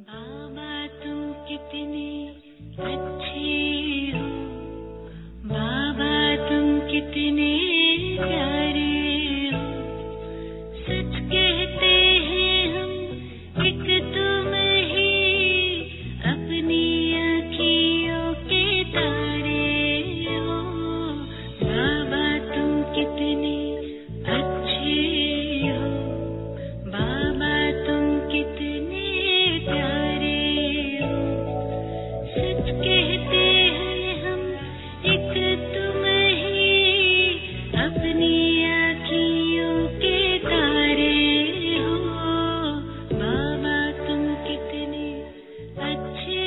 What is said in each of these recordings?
बाबा तुम कितने अच्छे हो, बाबा तुम कितने प्यारे हो। सच कहते हैं हम एक तुम ही अपनी आँखियों के तारे हो। बाबा तुम कितने अच्छे हो, बाबा तुम कितने प्यारे हो। सच कहते हैं हम एक तुम ही अपनी आँखियों के तारे हो। बाबा तुम कितने अच्छे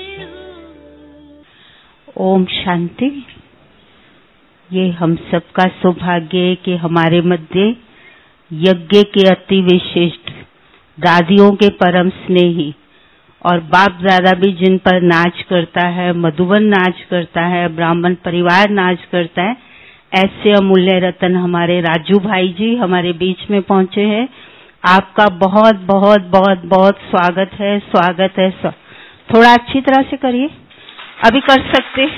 हो। ओम शांति। ये हम सबका सौभाग्य है कि हमारे मध्य यज्ञ के अति विशिष्ट दादियों के परम स्नेही और बाप दादा भी जिन पर नाच करता है, मधुबन नाच करता है, ब्राह्मण परिवार नाच करता है, ऐसे अमूल्य रतन हमारे राजू भाई जी हमारे बीच में पहुंचे हैं। आपका बहुत बहुत बहुत बहुत स्वागत है, स्वागत है। थोड़ा अच्छी तरह से करिए, अभी कर सकते।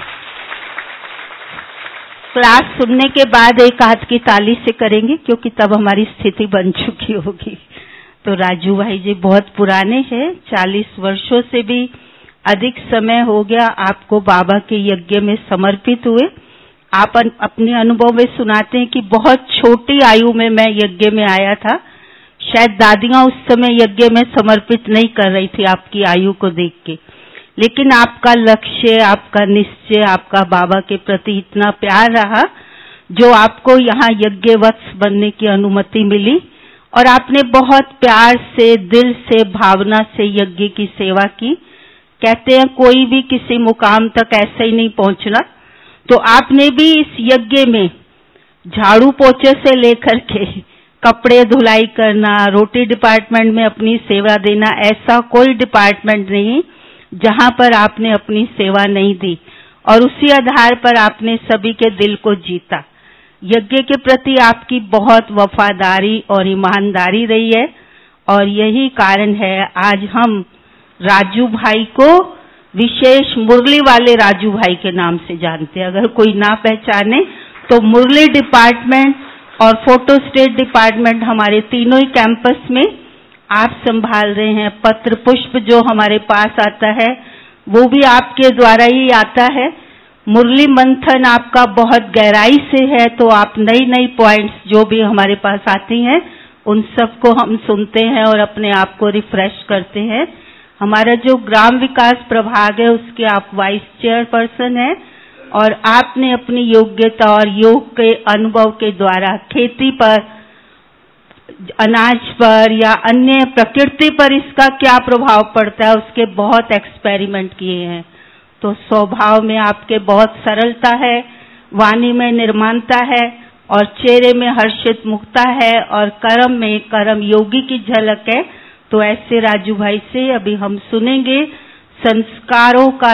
क्लास सुनने के बाद एक हाथ की ताली से करेंगे क्योंकि तब हमारी स्थिति बन चुकी होगी। तो राजू भाई जी बहुत पुराने हैं, 40 वर्षों से भी अधिक समय हो गया आपको बाबा के यज्ञ में समर्पित हुए। आप अपने अनुभव में सुनाते हैं कि बहुत छोटी आयु में मैं यज्ञ में आया था। शायद दादियां उस समय यज्ञ में समर्पित नहीं कर रही थी आपकी आयु को देख के, लेकिन आपका लक्ष्य, आपका निश्चय, आपका बाबा के प्रति इतना प्यार रहा जो आपको यहाँ यज्ञवत्स बनने की अनुमति मिली और आपने बहुत प्यार से, दिल से, भावना से यज्ञ की सेवा की। कहते हैं कोई भी किसी मुकाम तक ऐसे ही नहीं पहुंचना, तो आपने भी इस यज्ञ में झाड़ू पोछे से लेकर के कपड़े धुलाई करना, रोटी डिपार्टमेंट में अपनी सेवा देना, ऐसा कोई डिपार्टमेंट नहीं जहां पर आपने अपनी सेवा नहीं दी और उसी आधार पर आपने सभी के दिल को जीता। यज्ञ के प्रति आपकी बहुत वफादारी और ईमानदारी रही है और यही कारण है आज हम राजू भाई को विशेष मुरली वाले राजू भाई के नाम से जानते हैं। अगर कोई ना पहचाने तो मुरली डिपार्टमेंट और फोटो स्टेट डिपार्टमेंट हमारे तीनों ही कैंपस में आप संभाल रहे हैं। पत्र पुष्प जो हमारे पास आता है वो भी आपके द्वारा ही आता है। मुरली मंथन आपका बहुत गहराई से है, तो आप नई नई पॉइंट्स जो भी हमारे पास आती हैं उन सबको हम सुनते हैं और अपने आप को रिफ्रेश करते हैं। हमारा जो ग्राम विकास प्रभाग है उसके आप वाइस चेयरपर्सन हैं और आपने अपनी योग्यता और योग के अनुभव के द्वारा खेती पर, अनाज पर या अन्य प्रकृति पर इसका क्या प्रभाव पड़ता है उसके बहुत एक्सपेरिमेंट किए हैं। तो स्वभाव में आपके बहुत सरलता है, वाणी में निर्माणता है और चेहरे में हर्षित मुक्ता है और कर्म में कर्म योगी की झलक है। तो ऐसे राजू भाई से अभी हम सुनेंगे संस्कारों का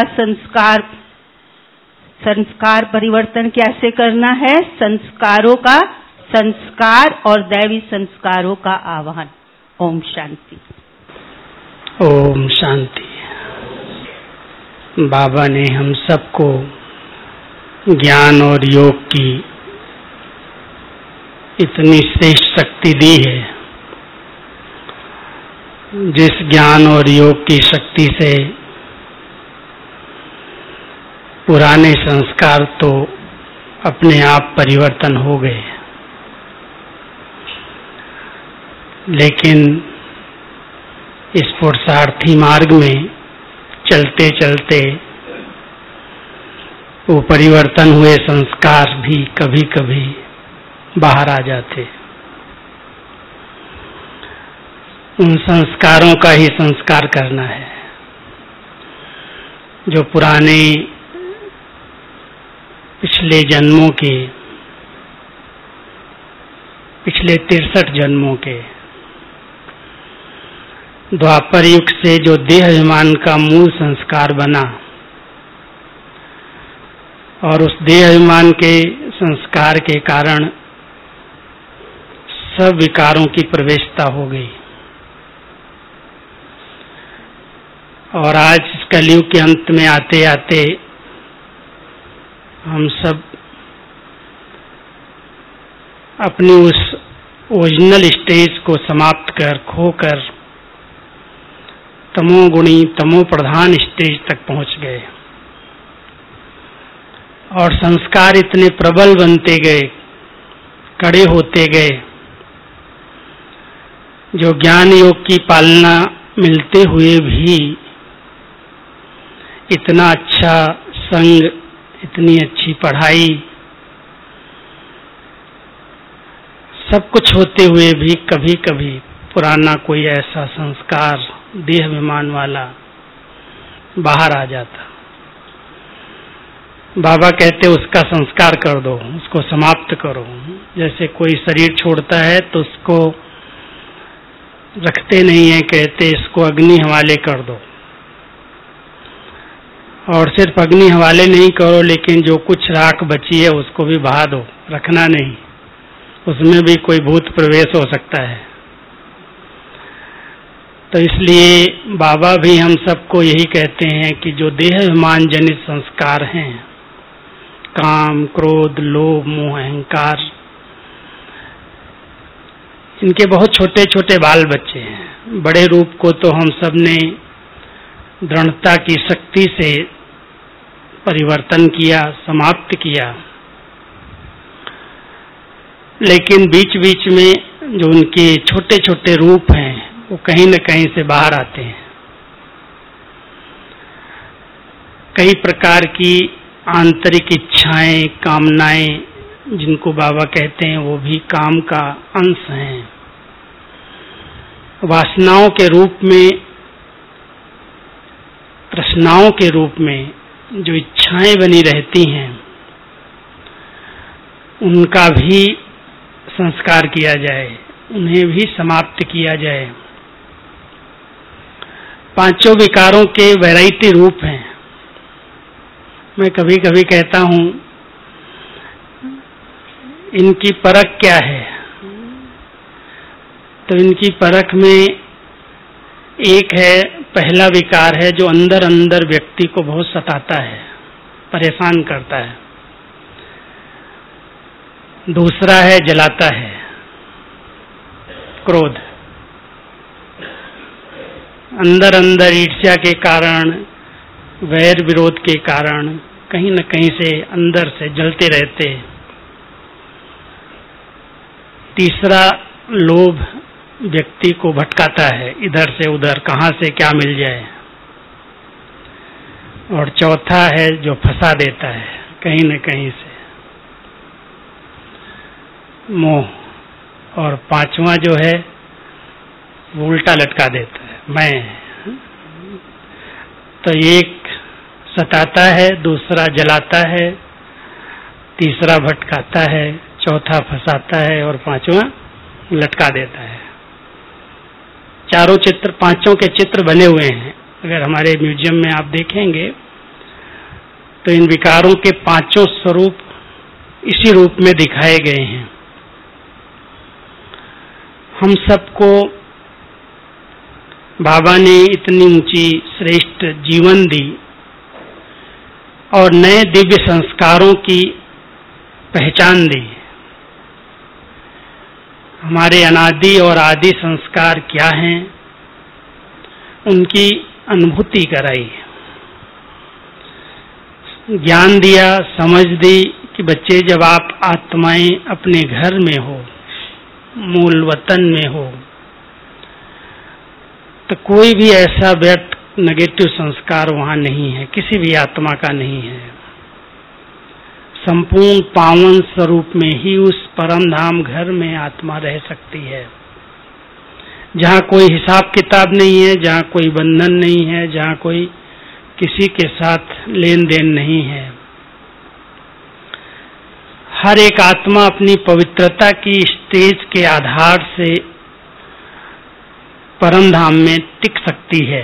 संस्कार परिवर्तन कैसे करना है, संस्कारों का संस्कार और दैवी संस्कारों का आह्वान। ओम शांति। ओम शांति। बाबा ने हम सबको ज्ञान और योग की इतनी श्रेष्ठ शक्ति दी है, जिस ज्ञान और योग की शक्ति से पुराने संस्कार तो अपने आप परिवर्तन हो गए, लेकिन इस पुरुषार्थी मार्ग में चलते चलते वो परिवर्तन हुए संस्कार भी कभी कभी बाहर आ जाते। उन संस्कारों का ही संस्कार करना है जो पुराने पिछले जन्मों के, पिछले 63 जन्मों के, द्वापर युग से जो देह अभिमान का मूल संस्कार बना और उस देह अभिमान के संस्कार के कारण सब विकारों की प्रवेशता हो गई। और आज इस कलयुग के अंत में आते आते हम सब अपनी उस ओरिजिनल स्टेज को समाप्त कर खोकर तमोगुणी तमो प्रधान स्टेज तक पहुंच गए और संस्कार इतने प्रबल बनते गए, कड़े होते गए, जो ज्ञान योग की पालना मिलते हुए भी इतना अच्छा संग, इतनी अच्छी पढ़ाई, सब कुछ होते हुए भी कभी कभी पुराना कोई ऐसा संस्कार देह अभिमान वाला बाहर आ जाता। बाबा कहते उसका संस्कार कर दो, उसको समाप्त करो। जैसे कोई शरीर छोड़ता है तो उसको रखते नहीं है, कहते इसको अग्नि हवाले कर दो। और सिर्फ अग्नि हवाले नहीं करो, लेकिन जो कुछ राख बची है उसको भी बहा दो, रखना नहीं, उसमें भी कोई भूत प्रवेश हो सकता है। तो इसलिए बाबा भी हम सबको यही कहते हैं कि जो देह अभिमान जनित संस्कार हैं, काम, क्रोध, लोभ, मोह, अहंकार, इनके बहुत छोटे छोटे बाल बच्चे हैं। बड़े रूप को तो हम सब ने दृढ़ता की शक्ति से परिवर्तन किया, समाप्त किया, लेकिन बीच बीच में जो उनके छोटे छोटे रूप हैं वो कहीं न कहीं से बाहर आते हैं। कई प्रकार की आंतरिक इच्छाएं, कामनाएं, जिनको बाबा कहते हैं, वो भी काम का अंश हैं। वासनाओं के रूप में, तृष्णाओं के रूप में जो इच्छाएं बनी रहती हैं, उनका भी संस्कार किया जाए, उन्हें भी समाप्त किया जाए। पांचों विकारों के वैरायटी रूप हैं। मैं कभी कभी कहता हूं, इनकी परख क्या है? तो इनकी परख में एक है, पहला विकार है जो अंदर अंदर व्यक्ति को बहुत सताता है, परेशान करता है। दूसरा है जलाता है, क्रोध। अंदर अंदर ईर्ष्या के कारण, वैर विरोध के कारण कहीं न कहीं से अंदर से जलते रहते। तीसरा लोभ, व्यक्ति को भटकाता है इधर से उधर, कहां से क्या मिल जाए। और चौथा है जो फंसा देता है कहीं न कहीं से, मोह। और पांचवा जो है वो उल्टा लटका देता है, मैं। तो एक सताता है, दूसरा जलाता है, तीसरा भटकाता है, चौथा फंसाता है और पांचवा लटका देता है। चारों चित्र, पांचों के चित्र बने हुए हैं। अगर हमारे म्यूजियम में आप देखेंगे तो इन विकारों के पांचों स्वरूप इसी रूप में दिखाए गए हैं। हम सबको बाबा ने इतनी ऊंची श्रेष्ठ जीवन दी और नए दिव्य संस्कारों की पहचान दी। हमारे अनादि और आदि संस्कार क्या हैं, उनकी अनुभूति कराई, ज्ञान दिया, समझ दी कि बच्चे जब आप आत्माएं अपने घर में हो, मूल वतन में हो, तो कोई भी ऐसा व्यर्थ नेगेटिव संस्कार वहां नहीं है, किसी भी आत्मा का नहीं है। संपूर्ण पावन स्वरूप में ही उस परम धाम घर में आत्मा रह सकती है, जहाँ कोई हिसाब किताब नहीं है, जहाँ कोई बंधन नहीं है, जहाँ कोई किसी के साथ लेन देन नहीं है। हर एक आत्मा अपनी पवित्रता की स्टेज के आधार से परम धाम में टिक सकती है।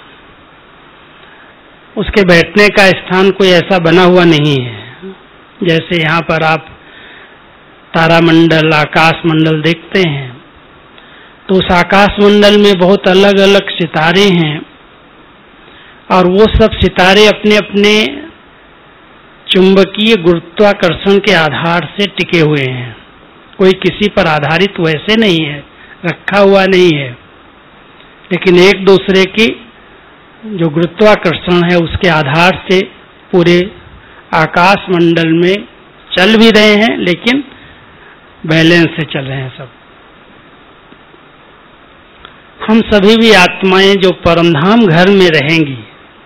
उसके बैठने का स्थान कोई ऐसा बना हुआ नहीं है। जैसे यहाँ पर आप तारामंडल, आकाश मंडल देखते हैं, तो उस आकाश मंडल में बहुत अलग अलग सितारे हैं और वो सब सितारे अपने अपने चुंबकीय गुरुत्वाकर्षण के आधार से टिके हुए हैं। कोई किसी पर आधारित वैसे नहीं है, रखा हुआ नहीं है, लेकिन एक दूसरे की जो गुरुत्वाकर्षण है उसके आधार से पूरे आकाश मंडल में चल भी रहे हैं, लेकिन बैलेंस से चल रहे हैं सब। हम सभी भी आत्माएं जो परमधाम घर में रहेंगी,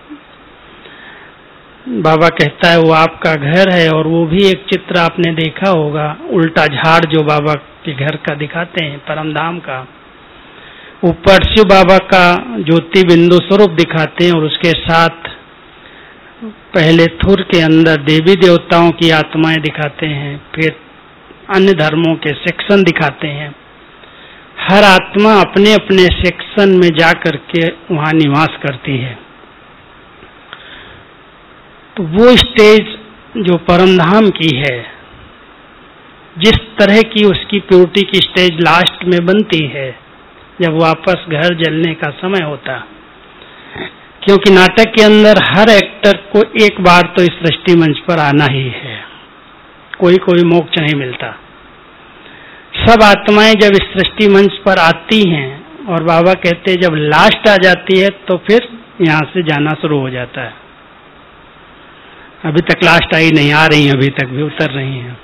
बाबा कहता है वो आपका घर है। और वो भी एक चित्र आपने देखा होगा, उल्टा झाड़ जो बाबा के घर का दिखाते हैं, परमधाम का। ऊपर शिव बाबा का ज्योति बिंदु स्वरूप दिखाते हैं और उसके साथ पहले थुर के अंदर देवी देवताओं की आत्माएं दिखाते हैं, फिर अन्य धर्मों के सेक्शन दिखाते हैं। हर आत्मा अपने अपने सेक्शन में जा करके वहां निवास करती है। तो वो स्टेज जो परमधाम की है, जिस तरह की उसकी प्योरिटी की स्टेज लास्ट में बनती है जब वापस घर जलने का समय होता, क्योंकि नाटक के अंदर हर एक्टर को एक बार तो इस सृष्टि मंच पर आना ही है, कोई मोक्ष नहीं मिलता। सब आत्माएं जब इस सृष्टि मंच पर आती हैं, और बाबा कहते हैं जब लास्ट आ जाती है तो फिर यहाँ से जाना शुरू हो जाता है। अभी तक लास्ट आई नहीं, आ रही है, अभी तक भी उतर रही हैं।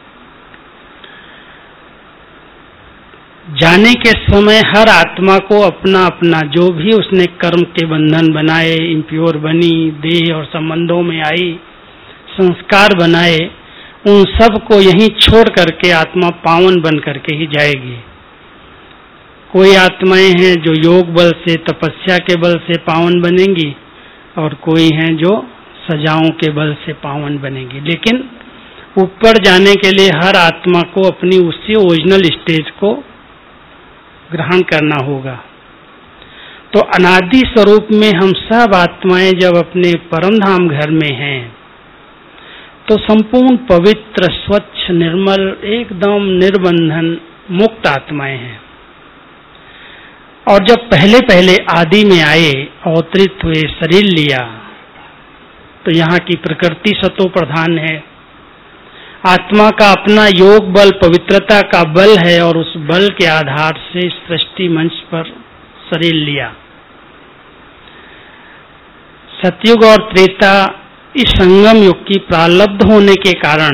जाने के समय हर आत्मा को अपना अपना जो भी उसने कर्म के बंधन बनाए, इम्प्योर बनी, देह और संबंधों में आई, संस्कार बनाए, उन सब को यहीं छोड़ करके आत्मा पावन बन करके ही जाएगी। कोई आत्माएं हैं जो योग बल से, तपस्या के बल से पावन बनेंगी, और कोई हैं जो सजाओं के बल से पावन बनेगी। लेकिन ऊपर जाने के लिए हर आत्मा को अपनी उसी ओरिजिनल स्टेज को ग्रहण करना होगा। तो अनादि स्वरूप में हम सब आत्माएं जब अपने परमधाम घर में हैं तो संपूर्ण पवित्र, स्वच्छ, निर्मल, एकदम निर्बंधन मुक्त आत्माएं हैं। और जब पहले पहले आदि में आए, अवतरित हुए, शरीर लिया, तो यहाँ की प्रकृति सतो प्रधान है। आत्मा का अपना योग बल, पवित्रता का बल है, और उस बल के आधार से सृष्टि मंच पर शरीर लिया। सतयुग और त्रेता इस संगम युग की प्रारब्ध होने के कारण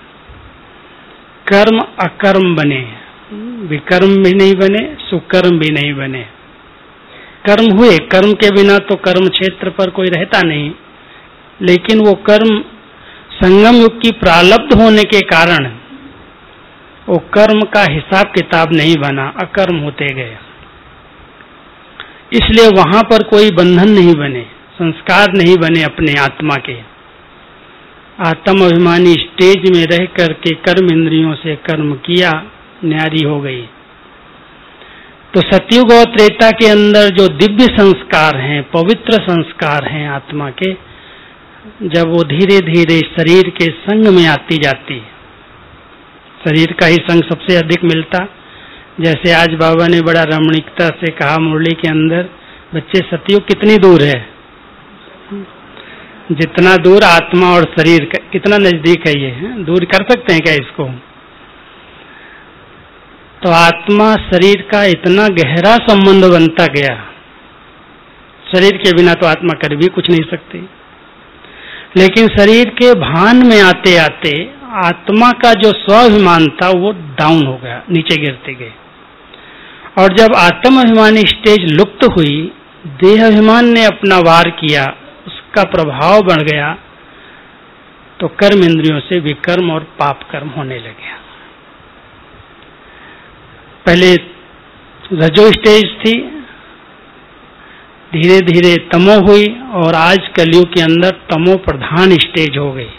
कर्म अकर्म बने, विकर्म भी नहीं बने, सुकर्म भी नहीं बने। कर्म हुए, कर्म के बिना तो कर्म क्षेत्र पर कोई रहता नहीं, लेकिन वो कर्म संगम युग की प्रारब्ध होने के कारण वो कर्म का हिसाब किताब नहीं बना, अकर्म होते गए। इसलिए वहां पर कोई बंधन नहीं बने, संस्कार नहीं बने अपने आत्मा के। आत्म अभिमानी स्टेज में रह करके कर्म इंद्रियों से कर्म किया, न्यारी हो गई। तो सतयुग और त्रेता के अंदर जो दिव्य संस्कार हैं, पवित्र संस्कार हैं आत्मा के, जब वो धीरे धीरे शरीर के संग में आती जाती, शरीर का ही संग सबसे अधिक मिलता। जैसे आज बाबा ने बड़ा रमणीकता से कहा मुरली के अंदर, बच्चे सतयुग कितनी दूर है, जितना दूर आत्मा और शरीर का, कितना नजदीक है ये, दूर कर सकते हैं क्या इसको? तो आत्मा शरीर का इतना गहरा संबंध बनता गया, शरीर के बिना तो आत्मा कर भी कुछ नहीं सकती। लेकिन शरीर के भान में आते आते आत्मा का जो स्वाभिमान था वो डाउन हो गया, नीचे गिरते गए। और जब आत्म अभिमानी स्टेज लुप्त हुई, देह अभिमान ने अपना वार किया, उसका प्रभाव बढ़ गया, तो कर्म इंद्रियों से विकर्म और पाप कर्म होने लगे। पहले रजो स्टेज थी, धीरे धीरे तमो हुई, और आज कलयुग के अंदर तमो प्रधान स्टेज हो गई।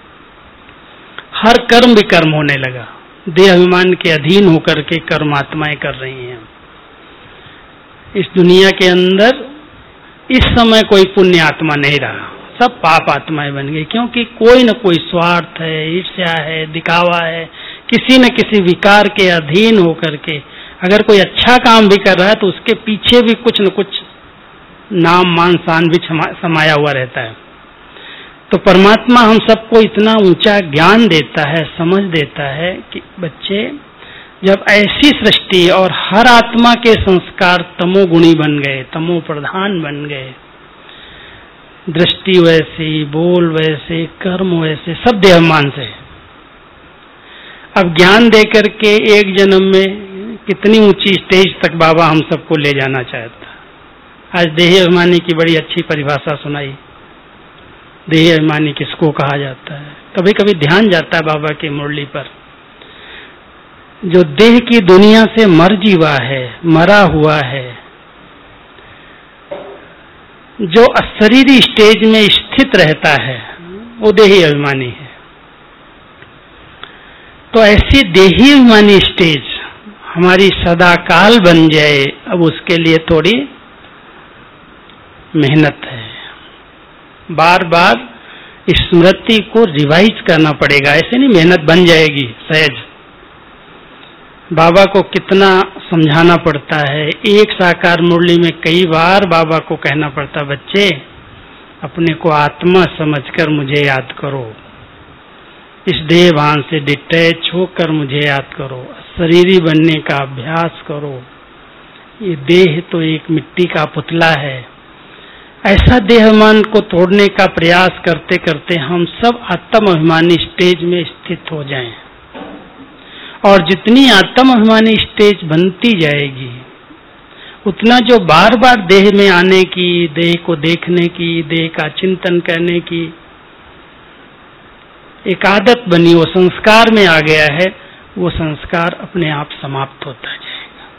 हर कर्म विकर्म होने लगा, देह अभिमान के अधीन होकर के कर्म आत्माएं कर रही हैं। इस दुनिया के अंदर इस समय कोई पुण्य आत्मा नहीं रहा, सब पाप आत्माएं बन गई, क्योंकि कोई न कोई स्वार्थ है, ईर्ष्या है, दिखावा है, किसी न किसी विकार के अधीन होकर के अगर कोई अच्छा काम भी कर रहा है तो उसके पीछे भी कुछ न कुछ नाम मान शान भी समाया हुआ रहता है। तो परमात्मा हम सबको इतना ऊंचा ज्ञान देता है, समझ देता है कि बच्चे जब ऐसी सृष्टि और हर आत्मा के संस्कार तमोगुणी बन गए, तमो प्रधान बन गए, दृष्टि वैसी, बोल वैसे, कर्म वैसे, सब देहमान से, अब ज्ञान दे करके एक जन्म में कितनी ऊंची स्टेज तक बाबा हम सबको ले जाना चाहता। आज देही अभिमानी की बड़ी अच्छी परिभाषा सुनाई। देही अभिमानी किसको कहा जाता है? कभी कभी ध्यान जाता है बाबा की मुरली पर, जो देह की दुनिया से मर जीवा है, मरा हुआ है, जो अशरीरी स्टेज में स्थित रहता है, वो देही अभिमानी है। तो ऐसी देही अभिमानी स्टेज हमारी सदाकाल बन जाए, अब उसके लिए थोड़ी मेहनत है। बार बार स्मृति को रिवाइज करना पड़ेगा, ऐसे नहीं मेहनत बन जाएगी सहज। बाबा को कितना समझाना पड़ता है। एक साकार मुरली में कई बार बाबा को कहना पड़ता, बच्चे अपने को आत्मा समझकर मुझे याद करो, इस देह भान से डिटैच होकर मुझे याद करो, शरीरी बनने का अभ्यास करो। ये देह तो एक मिट्टी का पुतला है। ऐसा देहमान को तोड़ने का प्रयास करते करते हम सब आत्म अभिमानी स्टेज में स्थित हो जाएं। और जितनी आत्म अभिमानी स्टेज बनती जाएगी, उतना जो बार बार देह में आने की, देह को देखने की, देह का चिंतन करने की एक आदत बनी, वो संस्कार में आ गया है, वो संस्कार अपने आप समाप्त होता जाएगा।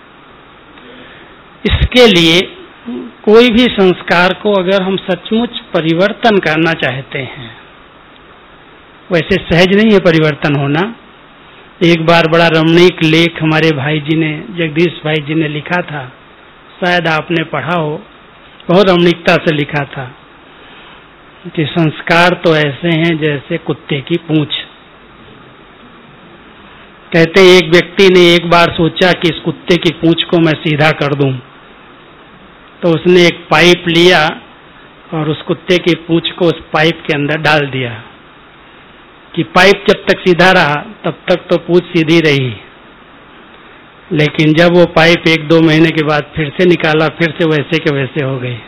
इसके लिए कोई भी संस्कार को अगर हम सचमुच परिवर्तन करना चाहते हैं, वैसे सहज नहीं है परिवर्तन होना। एक बार बड़ा रमणीक लेख हमारे भाई जी ने, जगदीश भाई जी ने लिखा था, शायद आपने पढ़ा हो, बहुत रमणीकता से लिखा था कि संस्कार तो ऐसे हैं जैसे कुत्ते की पूंछ। कहते एक व्यक्ति ने एक बार सोचा कि इस कुत्ते की पूंछ को मैं सीधा कर दूं, तो उसने एक पाइप लिया और उस कुत्ते की पूंछ को उस पाइप के अंदर डाल दिया कि पाइप जब तक सीधा रहा तब तक तो पूंछ सीधी रही। लेकिन जब वो पाइप 1-2 महीने के बाद फिर से निकाला, फिर से वैसे के वैसे हो गई।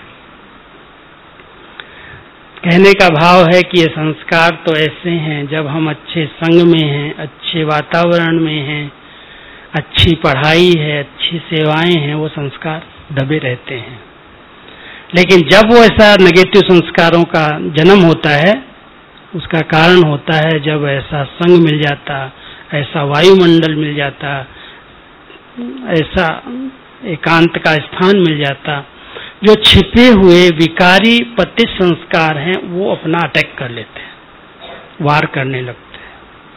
कहने का भाव है कि ये संस्कार तो ऐसे हैं, जब हम अच्छे संग में हैं, अच्छे वातावरण में हैं, अच्छी पढ़ाई है, अच्छी सेवाएं हैं, वो संस्कार दबे रहते हैं। लेकिन जब वो ऐसा नेगेटिव संस्कारों का जन्म होता है, उसका कारण होता है जब ऐसा संग मिल जाता, ऐसा वायुमंडल मिल जाता, ऐसा एकांत का स्थान मिल जाता, जो छिपे हुए विकारी पतित संस्कार हैं वो अपना अटैक कर लेते हैं, वार करने लगते हैं।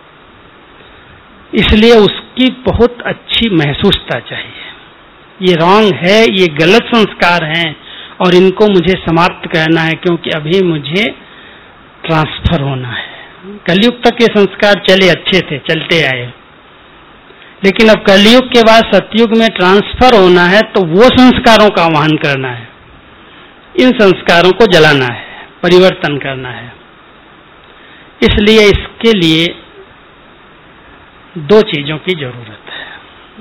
इसलिए उसकी बहुत अच्छी महसूसता चाहिए। ये रॉन्ग है, ये गलत संस्कार हैं और इनको मुझे समाप्त करना है, क्योंकि अभी मुझे ट्रांसफर होना है। कलयुग तक ये संस्कार चले, अच्छे थे, चलते आए, लेकिन अब कलयुग के बाद सतयुग में ट्रांसफर होना है, तो वो संस्कारों का आह्वान करना है, इन संस्कारों को जलाना है, परिवर्तन करना है। इसलिए इसके लिए 2 चीजों की जरूरत है।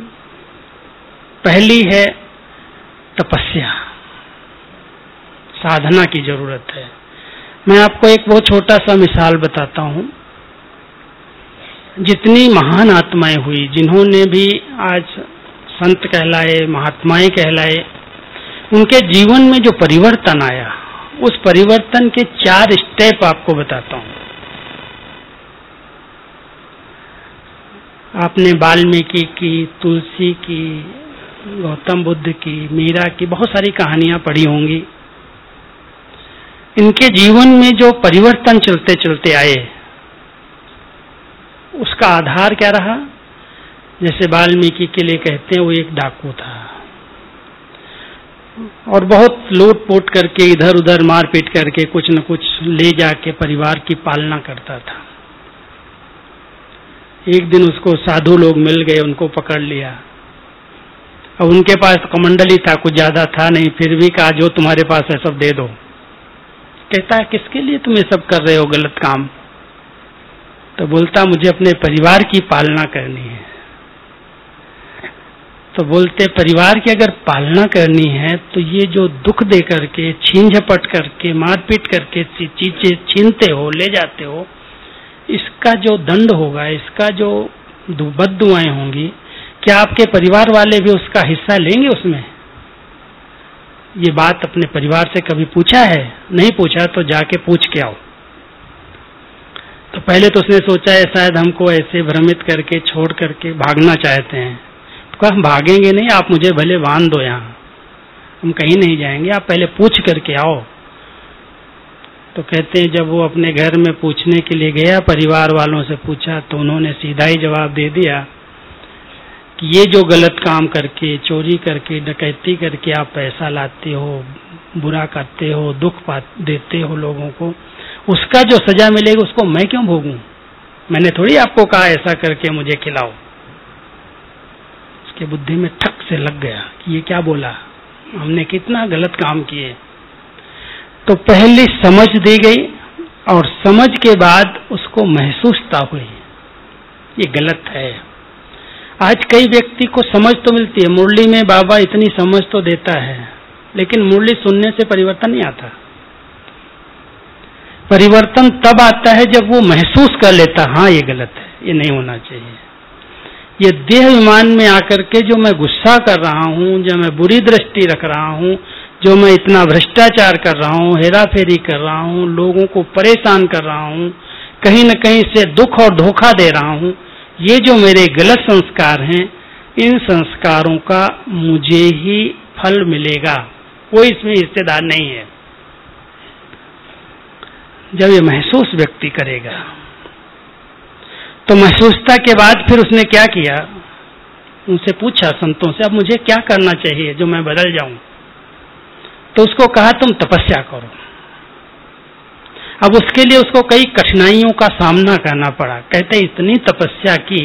पहली है तपस्या, साधना की जरूरत है। मैं आपको एक बहुत छोटा सा मिसाल बताता हूं। जितनी महान आत्माएं हुई, जिन्होंने भी आज संत कहलाए, महात्माएं कहलाए, उनके जीवन में जो परिवर्तन आया, उस परिवर्तन के 4 स्टेप आपको बताता हूं। आपने वाल्मीकि की, तुलसी की, गौतम बुद्ध की, मीरा की बहुत सारी कहानियां पढ़ी होंगी। इनके जीवन में जो परिवर्तन चलते चलते आए, उसका आधार क्या रहा? जैसे वाल्मीकि के लिए कहते हैं, वो एक डाकू था और बहुत लूट पोट करके, इधर उधर मारपीट करके कुछ न कुछ ले जाके परिवार की पालना करता था। एक दिन उसको साधु लोग मिल गए, उनको पकड़ लिया अब उनके पास कमंडली था, कुछ ज्यादा था नहीं, फिर भी कहा जो तुम्हारे पास है सब दे दो। कहता है किसके लिए तुम ये सब कर रहे हो गलत काम? तो बोलता मुझे अपने परिवार की पालना करनी है। तो बोलते परिवार की अगर पालना करनी है तो ये जो दुख दे करके, छीन झपट करके, मारपीट करके चीजें छीनते हो, ले जाते हो, इसका जो दंड होगा, इसका जो बद्दुआएं होंगी, क्या आपके परिवार वाले भी उसका हिस्सा लेंगे उसमें? ये बात अपने परिवार से कभी पूछा है? नहीं पूछा तो जाके पूछ के आओ। तो पहले तो उसने सोचा है शायद हमको ऐसे भ्रमित करके छोड़ करके भागना चाहते हैं। तो कहा हम भागेंगे नहीं, आप मुझे भले बांध दो, यहाँ हम कहीं नहीं जाएंगे, आप पहले पूछ करके आओ। तो कहते हैं जब वो अपने घर में पूछने के लिए गया, परिवार वालों से पूछा तो उन्होंने सीधा ही जवाब दे दिया कि ये जो गलत काम करके, चोरी करके, डकैती करके आप पैसा लाते हो, बुरा करते हो, दुख देते हो लोगों को, उसका जो सजा मिलेगी उसको मैं क्यों भोगूं? मैंने थोड़ी आपको कहा ऐसा करके मुझे खिलाओ। उसके बुद्धि में ठक से लग गया कि ये क्या बोला, हमने कितना गलत काम किए। तो पहली समझ दी गई और समझ के बाद उसको महसूसता हुई ये गलत है। आज कई व्यक्ति को समझ तो मिलती है, मुरली में बाबा इतनी समझ तो देता है, लेकिन मुरली सुनने से परिवर्तन नहीं आता। परिवर्तन तब आता है जब वो महसूस कर लेता, हाँ ये गलत है, ये नहीं होना चाहिए। ये देह विमान में आकर के जो मैं गुस्सा कर रहा हूँ, जो मैं बुरी दृष्टि रख रहा हूँ, जो मैं इतना भ्रष्टाचार कर रहा हूँ, हेरा फेरी कर रहा हूँ, लोगों को परेशान कर रहा हूँ, कहीं न कहीं से दुख और धोखा दे रहा हूँ, ये जो मेरे गलत संस्कार हैं, इन संस्कारों का मुझे ही फल मिलेगा, कोई इसमें हिस्सेदार नहीं है। जब ये महसूस व्यक्ति करेगा तो महसूसता के बाद फिर उसने क्या किया, उनसे पूछा संतों से, अब मुझे क्या करना चाहिए जो मैं बदल जाऊं? तो उसको कहा तुम तपस्या करो। अब उसके लिए उसको कई कठिनाइयों का सामना करना पड़ा। कहते इतनी तपस्या की,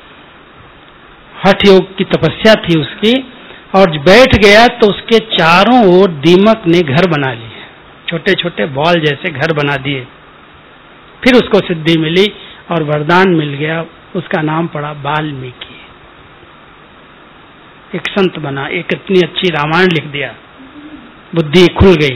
हठ योग की तपस्या थी उसकी, और बैठ गया तो उसके चारों ओर दीमक ने घर बना लिए, छोटे छोटे बॉल जैसे घर बना दिए। फिर उसको सिद्धि मिली और वरदान मिल गया, उसका नाम पड़ा वाल्मीकि। एक संत बना, एक इतनी अच्छी रामायण लिख दिया, बुद्धि खुल गई।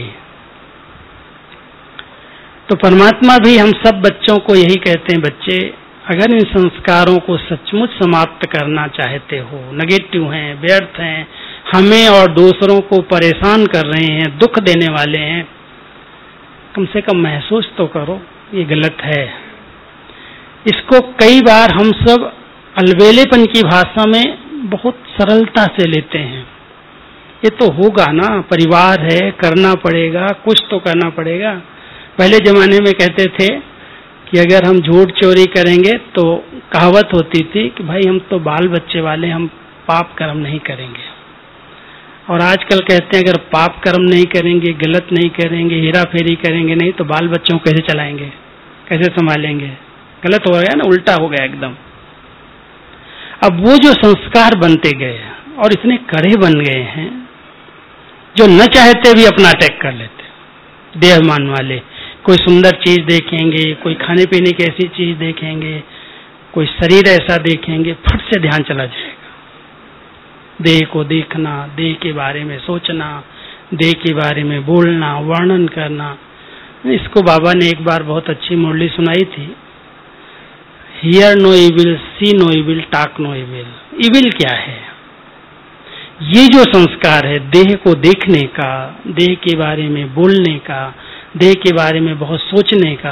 तो परमात्मा भी हम सब बच्चों को यही कहते हैं, बच्चे अगर इन संस्कारों को सचमुच समाप्त करना चाहते हो, नेगेटिव हैं, व्यर्थ हैं, हमें और दूसरों को परेशान कर रहे हैं, दुख देने वाले हैं, कम से कम महसूस तो करो ये गलत है। इसको कई बार हम सब अलबेलेपन की भाषा में बहुत सरलता से लेते हैं, ये तो होगा ना, परिवार है, करना पड़ेगा, कुछ तो करना पड़ेगा। पहले जमाने में कहते थे कि अगर हम झूठ चोरी करेंगे तो कहावत होती थी कि भाई हम तो बाल बच्चे वाले, हम पाप कर्म नहीं करेंगे। और आजकल कहते हैं अगर पाप कर्म नहीं करेंगे, गलत नहीं करेंगे, हेरा फेरी करेंगे नहीं, तो बाल बच्चों को कैसे चलाएंगे, कैसे संभालेंगे? गलत हो गया ना, उल्टा हो गया एकदम। अब वो जो संस्कार बनते गए और इतने कड़े बन गए हैं, जो न चाहते भी अपना अटैक कर लेते। देहमान वाले कोई सुंदर चीज देखेंगे, कोई खाने पीने की ऐसी चीज देखेंगे, कोई शरीर ऐसा देखेंगे, फट से ध्यान चला जाएगा। देह को देखना, देह के बारे में सोचना, देह के बारे में बोलना, वर्णन करना। इसको बाबा ने एक बार बहुत अच्छी मुरली सुनाई थी, hear no evil, see no evil, talk no evil. Evil क्या है? ये जो संस्कार है देह को देखने का, देह के बारे में बोलने का, देह के बारे में बहुत सोचने का,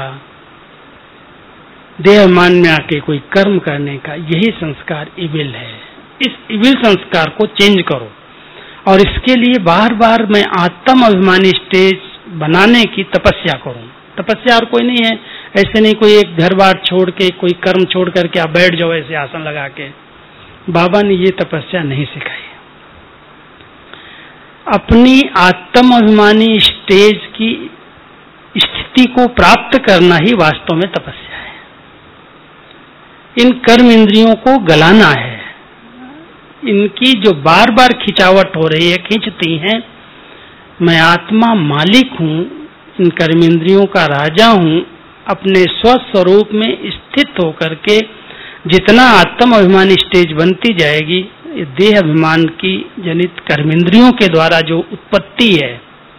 देह मान में आके कोई कर्म करने का, यही संस्कार इविल है। इस इविल संस्कार को चेंज करो, और इसके लिए बार बार मैं आत्म अभिमानी स्टेज बनाने की तपस्या करूं। तपस्या और कोई नहीं है, ऐसे नहीं कोई एक घर बार छोड़ के, कोई कर्म छोड़ करके आप बैठ जाओ ऐसे आसन लगा के। बाबा ने ये तपस्या नहीं सिखाई। अपनी आत्म अभिमानी स्टेज की स्थिति को प्राप्त करना ही वास्तव में तपस्या है। इन कर्म इंद्रियों को गलाना है, इनकी जो बार बार खिंचावट हो रही है, खींचती हैं, मैं आत्मा मालिक हूँ, इन कर्मेंद्रियों का राजा हूँ, अपने स्वस्वरूप में स्थित होकर के जितना आत्म अभिमानी स्टेज बनती जाएगी, ये देह अभिमान की जनित कर्मेंद्रियों के द्वारा जो उत्पत्ति है,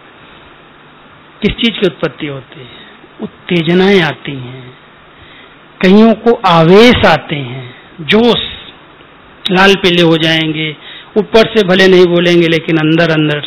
किस चीज की उत्पत्ति होती है? उत्तेजनाएं आती हैं, कईयों को आवेश आते हैं, जोश, लाल पीले हो जाएंगे, ऊपर से भले नहीं बोलेंगे लेकिन अंदर अंदर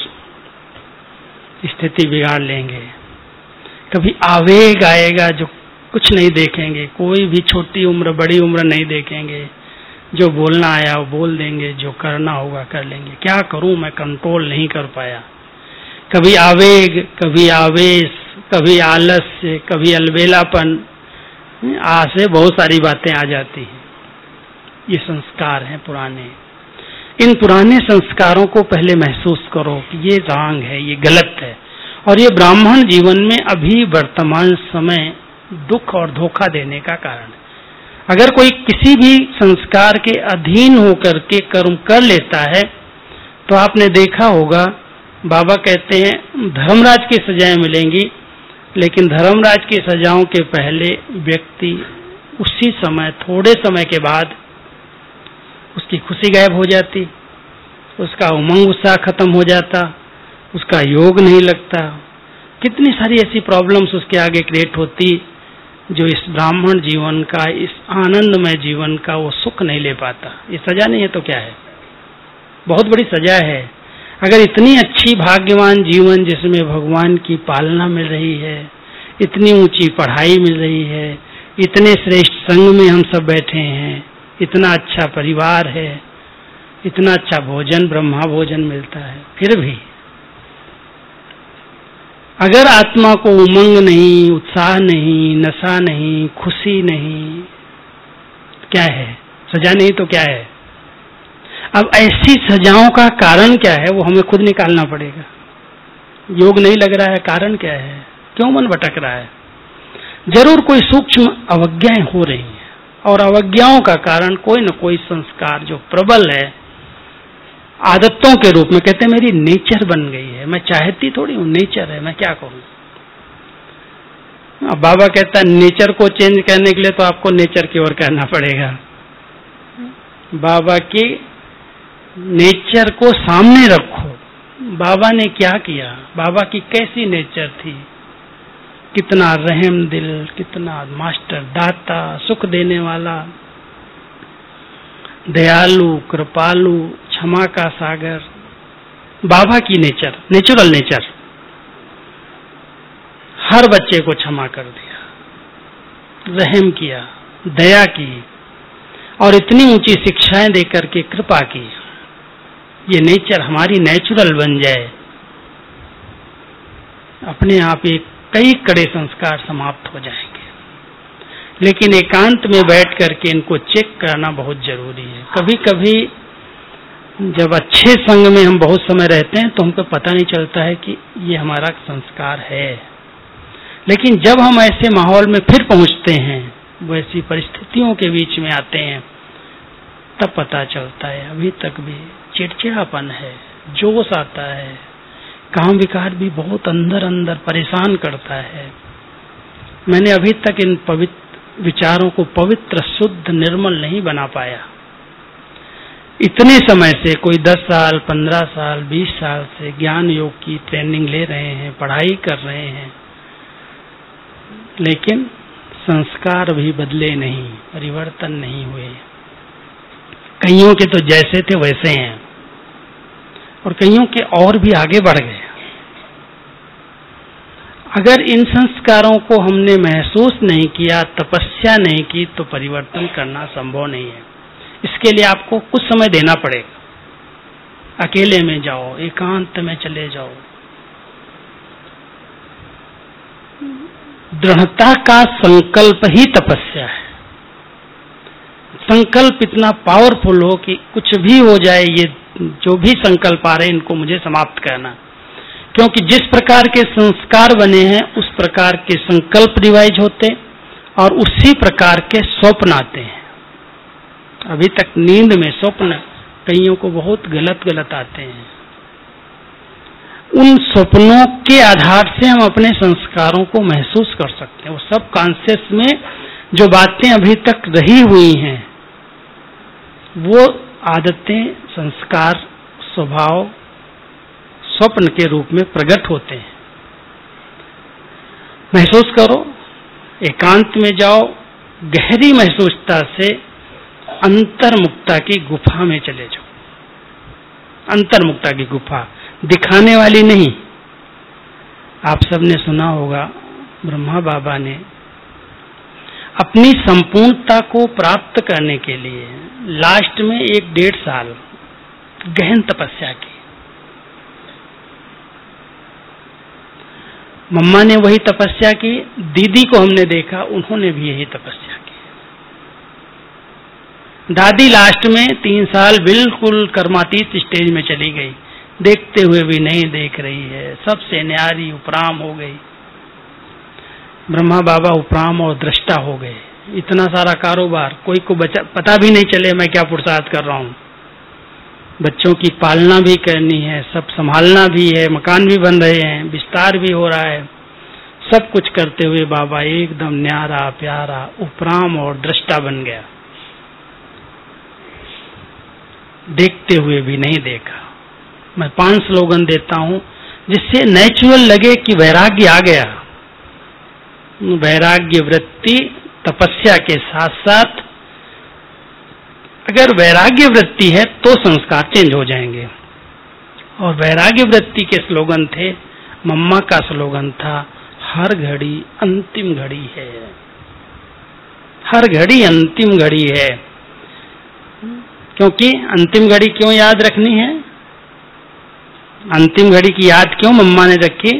स्थिति बिगाड़ लेंगे। कभी आवेग आएगा जो कुछ नहीं देखेंगे, कोई भी छोटी उम्र बड़ी उम्र नहीं देखेंगे, जो बोलना आया वो बोल देंगे, जो करना होगा कर लेंगे। क्या करूं, मैं कंट्रोल नहीं कर पाया। कभी आवेग, कभी आवेश, कभी आलस्य, कभी अलबेलापन, से बहुत सारी बातें आ जाती हैं। ये संस्कार हैं पुराने। इन पुराने संस्कारों को पहले महसूस करो कि ये रॉन्ग है, ये गलत है, और ये ब्राह्मण जीवन में अभी वर्तमान समय दुख और धोखा देने का कारण है। अगर कोई किसी भी संस्कार के अधीन होकर के कर्म कर लेता है तो आपने देखा होगा, बाबा कहते हैं धर्मराज की सजाएं मिलेंगी, लेकिन धर्मराज की सजाओं के पहले व्यक्ति उसी समय, थोड़े समय के बाद उसकी खुशी गायब हो जाती, उसका उमंग उत्साह खत्म हो जाता, उसका योग नहीं लगता। कितनी सारी ऐसी प्रॉब्लम्स उसके आगे क्रिएट होती जो इस ब्राह्मण जीवन का, इस आनंदमय जीवन का वो सुख नहीं ले पाता। ये सजा नहीं है तो क्या है? बहुत बड़ी सजा है। अगर इतनी अच्छी भाग्यवान जीवन जिसमें भगवान की पालना मिल रही है, इतनी ऊंची पढ़ाई मिल रही है, इतने श्रेष्ठ संग में हम सब बैठे हैं, इतना अच्छा परिवार है, इतना अच्छा भोजन, ब्रह्मा भोजन मिलता है, फिर भी अगर आत्मा को उमंग नहीं, उत्साह नहीं, नशा नहीं, खुशी नहीं, क्या है? सजा नहीं तो क्या है? अब ऐसी सजाओं का कारण क्या है वो हमें खुद निकालना पड़ेगा। योग नहीं लग रहा है, कारण क्या है? क्यों मन भटक रहा है? जरूर कोई सूक्ष्म अवज्ञाएं हो रही हैं, और अवज्ञाओं का कारण कोई न कोई संस्कार जो प्रबल है, आदतों के रूप में, कहते हैं मेरी नेचर बन गई है, मैं चाहती थोड़ी हूँ, नेचर है, मैं क्या करूं। अब बाबा कहता है नेचर को चेंज करने के लिए तो आपको नेचर की ओर करना पड़ेगा। बाबा की नेचर को सामने रखो। बाबा ने क्या किया, बाबा की कैसी नेचर थी, कितना रहम दिल, कितना मास्टर दाता, सुख देने वाला, दयालु, कृपालु, क्षमा का सागर। बाबा की नेचर, नेचुरल नेचर, हर बच्चे को क्षमा कर दिया, रहम किया, दया की, और इतनी ऊंची शिक्षाएं देकर के कृपा की। ये नेचर हमारी नेचुरल बन जाए, अपने आप एक कई कड़े संस्कार समाप्त हो जाएंगे। लेकिन एकांत में बैठ करके इनको चेक करना बहुत जरूरी है। कभी कभी जब अच्छे संग में हम बहुत समय रहते हैं तो हमको पता नहीं चलता है कि ये हमारा संस्कार है, लेकिन जब हम ऐसे माहौल में फिर पहुंचते हैं, वैसी परिस्थितियों के बीच में आते हैं, तब पता चलता है अभी तक भी चिड़चिड़ापन है, जोश आता है, काम विकार भी बहुत अंदर अंदर परेशान करता है। मैंने अभी तक इन पवित्र विचारों को पवित्र, शुद्ध, निर्मल नहीं बना पाया। इतने समय से कोई 10 साल, 15 साल, 20 साल से ज्ञान योग की ट्रेनिंग ले रहे हैं, पढ़ाई कर रहे हैं, लेकिन संस्कार भी बदले नहीं, परिवर्तन नहीं हुए। कईयों के तो जैसे थे वैसे हैं, और कईयों के और भी आगे बढ़ गए। अगर इन संस्कारों को हमने महसूस नहीं किया, तपस्या नहीं की, तो परिवर्तन करना संभव नहीं है। इसके लिए आपको कुछ समय देना पड़ेगा। अकेले में जाओ, एकांत में चले जाओ। दृढ़ता का संकल्प ही तपस्या है। संकल्प इतना पावरफुल हो कि कुछ भी हो जाए, ये जो भी संकल्प आ रहे हैं इनको मुझे समाप्त करना, क्योंकि जिस प्रकार के संस्कार बने हैं उस प्रकार के संकल्प रिवाइज होते और उसी प्रकार के स्वप्न आते हैं। अभी तक नींद में स्वप्न कईयों को बहुत गलत गलत आते हैं। उन स्वप्नों के आधार से हम अपने संस्कारों को महसूस कर सकते हैं। वो सब कॉन्शियस में जो बातें अभी तक रही हुई हैं, वो आदतें, संस्कार, स्वभाव स्वप्न के रूप में प्रकट होते हैं। महसूस करो, एकांत में जाओ, गहरी महसूसता से अंतर्मुक्ता की गुफा में चले जाओ। अंतर्मुक्ता की गुफा, दिखाने वाली नहीं। आप सबने सुना होगा, ब्रह्मा बाबा ने अपनी संपूर्णता को प्राप्त करने के लिए लास्ट में 1-1.5 साल गहन तपस्या की। मम्मा ने वही तपस्या की, दीदी को हमने देखा, उन्होंने भी यही तपस्या की। दादी लास्ट में 3 साल बिल्कुल कर्मातीत स्टेज में चली गई, देखते हुए भी नहीं देख रही है, सबसे न्यारी उपराम हो गई। ब्रह्मा बाबा उपराम और दृष्टा हो गए। इतना सारा कारोबार, कोई को पता भी नहीं चले मैं क्या पुरुषार्थ कर रहा हूँ। बच्चों की पालना भी करनी है, सब संभालना भी है, मकान भी बन रहे हैं, विस्तार भी हो रहा है, सब कुछ करते हुए बाबा एकदम न्यारा प्यारा उपराम और दृष्टा बन गया। देखते हुए भी नहीं देखा। मैं 5 स्लोगन देता हूं जिससे नेचुरल लगे कि वैराग्य आ गया। वैराग्य वृत्ति तपस्या के साथ साथ, अगर वैराग्य वृत्ति है तो संस्कार चेंज हो जाएंगे। और वैराग्य वृत्ति के स्लोगन थे, मम्मा का स्लोगन था, हर घड़ी अंतिम घड़ी है, हर घड़ी अंतिम घड़ी है। क्योंकि अंतिम घड़ी क्यों याद रखनी है? अंतिम घड़ी की याद क्यों मम्मा ने रखी?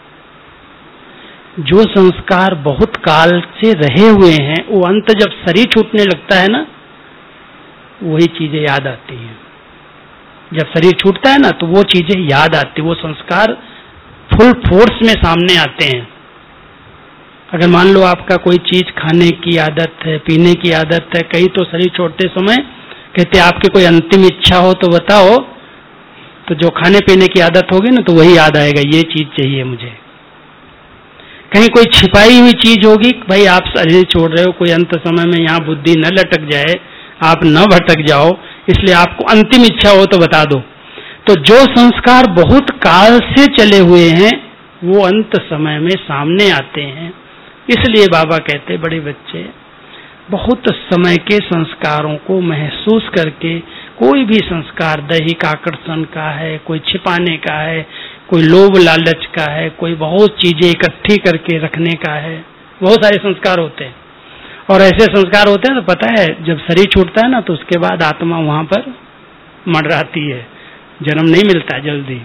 जो संस्कार बहुत काल से रहे हुए हैं, वो अंत जब शरीर छूटने लगता है ना, वही चीजें याद आती हैं। जब शरीर छूटता है ना, तो वो चीजें याद आती, वो संस्कार फुल फोर्स में सामने आते हैं। अगर मान लो आपका कोई चीज खाने की आदत है, पीने की आदत है, कहीं तो शरीर छोड़ते समय कहते आपकी कोई अंतिम इच्छा हो तो बताओ, तो जो खाने पीने की आदत होगी ना, तो वही याद आएगा, ये चीज चाहिए मुझे। कहीं कोई छिपाई हुई चीज होगी, भाई आप शरीर छोड़ रहे हो, कोई अंत समय में यहाँ बुद्धि न लटक जाए, आप न भटक जाओ, इसलिए आपको अंतिम इच्छा हो तो बता दो। तो जो संस्कार बहुत काल से चले हुए हैं, वो अंत समय में सामने आते हैं। इसलिए बाबा कहते, बड़े बच्चे बहुत समय के संस्कारों को महसूस करके, कोई भी संस्कार दैहिक आकर्षण का है, कोई छिपाने का है, कोई लोभ लालच का है, कोई बहुत चीजें इकट्ठी करके रखने का है, बहुत सारे संस्कार होते हैं। और ऐसे संस्कार होते हैं तो पता है, जब शरीर छूटता है ना, तो उसके बाद आत्मा वहां पर मंडराती है, जन्म नहीं मिलता जल्दी,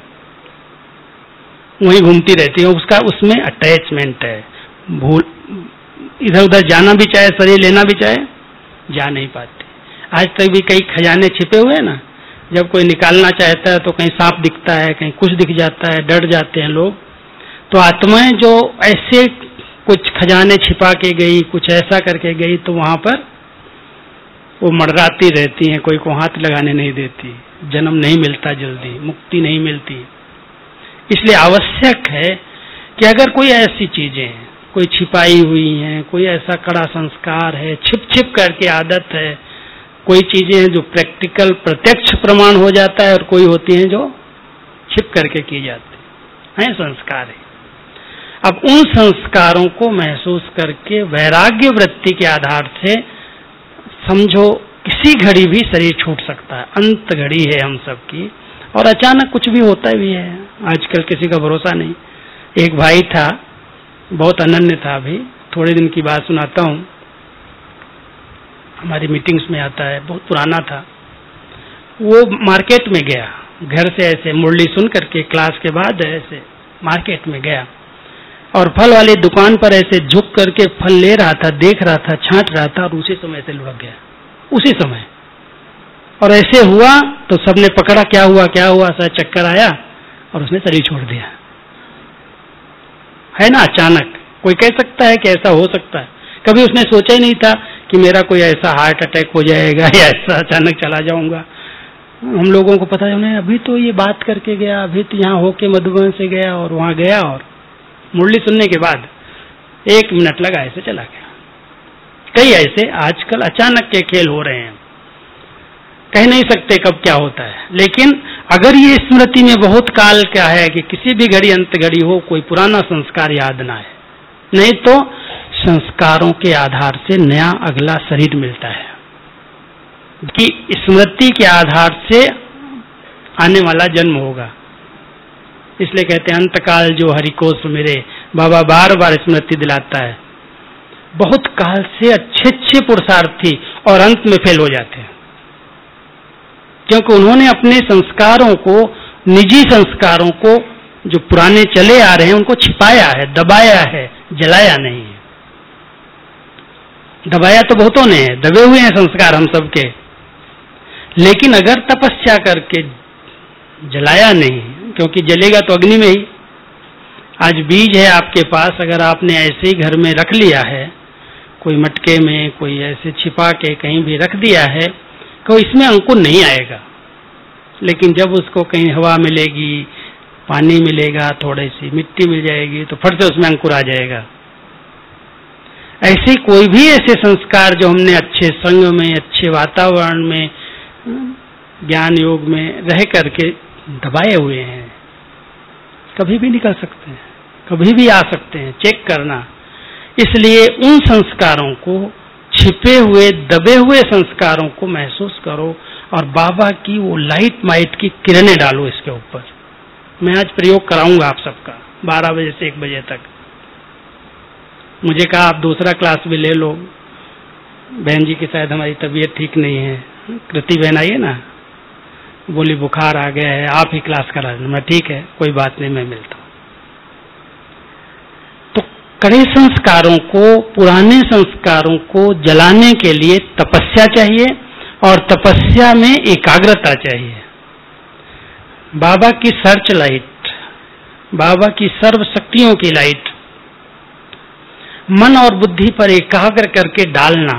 वहीं घूमती रहती है, उसका उसमें अटैचमेंट है। भूल इधर उधर जाना भी चाहे, शरीर लेना भी चाहे, जा नहीं पाते। आज तक भी कई खजाने छिपे हुए हैं ना, जब कोई निकालना चाहता है तो कहीं सांप दिखता है, कहीं कुछ दिख जाता है, डर जाते हैं लोग। तो आत्माएं जो ऐसे कुछ खजाने छिपा के गई, कुछ ऐसा करके गई, तो वहां पर वो मडराती रहती हैं, कोई को हाथ लगाने नहीं देती, जन्म नहीं मिलता जल्दी, मुक्ति नहीं मिलती। इसलिए आवश्यक है कि अगर कोई ऐसी चीजें कोई छिपाई हुई हैं, कोई ऐसा कड़ा संस्कार है, छिप छिप करके आदत है, कोई चीजें हैं जो प्रैक्टिकल प्रत्यक्ष प्रमाण हो जाता है, और कोई होती हैं जो छिप करके की जाती हैं, संस्कार है। अब उन संस्कारों को महसूस करके वैराग्य वृत्ति के आधार से समझो, किसी घड़ी भी शरीर छूट सकता है, अंत घड़ी है हम सबकी, और अचानक कुछ भी होता भी है। आजकल किसी का भरोसा नहीं। एक भाई था, बहुत अनन्य था, अभी थोड़े दिन की बात सुनाता हूँ, हमारी मीटिंग्स में आता है, बहुत पुराना था। वो मार्केट में गया, घर से ऐसे मुरली सुन करके क्लास के बाद ऐसे मार्केट में गया, और फल वाली दुकान पर ऐसे झुक करके फल ले रहा था, देख रहा था, छांट रहा था, और उसी समय से लुढ़क गया, उसी समय। और ऐसे हुआ तो सबने पकड़ा, क्या हुआ क्या हुआ, शायद चक्कर आया, और उसने शरीर छोड़ दिया। है ना, अचानक कोई कह सकता है कि ऐसा हो सकता है? कभी उसने सोचा ही नहीं था कि मेरा कोई ऐसा हार्ट अटैक हो जाएगा या ऐसा अचानक चला जाऊंगा। हम लोगों को पता है अभी तो ये बात करके गया, अभी तो यहाँ होके मधुबन से गया और वहां गया, और मुरली सुनने के बाद 1 मिनट लगा ऐसे चला गया। कई ऐसे आजकल अचानक के खेल हो रहे हैं, कह नहीं सकते कब क्या होता है। लेकिन अगर ये स्मृति में बहुत काल क्या है कि किसी भी घड़ी अंत घड़ी हो कोई पुराना संस्कार याद ना है, नहीं तो संस्कारों के आधार से नया अगला शरीर मिलता है, कि स्मृति के आधार से आने वाला जन्म होगा। इसलिए कहते हैं अंतकाल जो हरिकोश मेरे, बाबा बार बार स्मृति दिलाता है। बहुत काल से अच्छे पुरुषार्थी और अंत में फेल हो जाते हैं, क्योंकि उन्होंने अपने संस्कारों को, निजी संस्कारों को जो पुराने चले आ रहे हैं उनको छिपाया है, दबाया है, जलाया नहीं है। दबाया तो बहुतों ने है, दबे हुए हैं संस्कार हम सबके, लेकिन अगर तपस्या करके जलाया नहीं, क्योंकि जलेगा तो अग्नि में ही। आज बीज है आपके पास, अगर आपने ऐसे ही घर में रख लिया है, कोई मटके में, कोई ऐसे छिपा के कहीं भी रख दिया है, तो इसमें अंकुर नहीं आएगा। लेकिन जब उसको कहीं हवा मिलेगी, पानी मिलेगा, थोड़ी सी मिट्टी मिल जाएगी, तो फट से उसमें अंकुर आ जाएगा। ऐसे कोई भी ऐसे संस्कार जो हमने अच्छे संग में, अच्छे वातावरण में, ज्ञान योग में रह करके दबाए हुए हैं, कभी भी निकल सकते हैं, कभी भी आ सकते हैं, चेक करना। इसलिए उन संस्कारों को, छिपे हुए दबे हुए संस्कारों को महसूस करो और बाबा की वो लाइट माइट की किरणें डालो इसके ऊपर। मैं आज प्रयोग कराऊंगा आप सबका 12 बजे से 1 बजे तक। मुझे कहा आप दूसरा क्लास भी ले लो, बहन जी की शायद हमारी तबीयत ठीक नहीं है, कृति बहन आई है ना, बोली बुखार आ गया है, आप ही क्लास करा देना। मैं ठीक है, कोई बात नहीं, मैं मिलता हूँ। तो कड़े संस्कारों को, पुराने संस्कारों को जलाने के लिए तपस्या चाहिए, और तपस्या में एकाग्रता चाहिए। बाबा की सर्च लाइट, बाबा की सर्व शक्तियों की लाइट मन और बुद्धि पर एकाग्र करके डालना।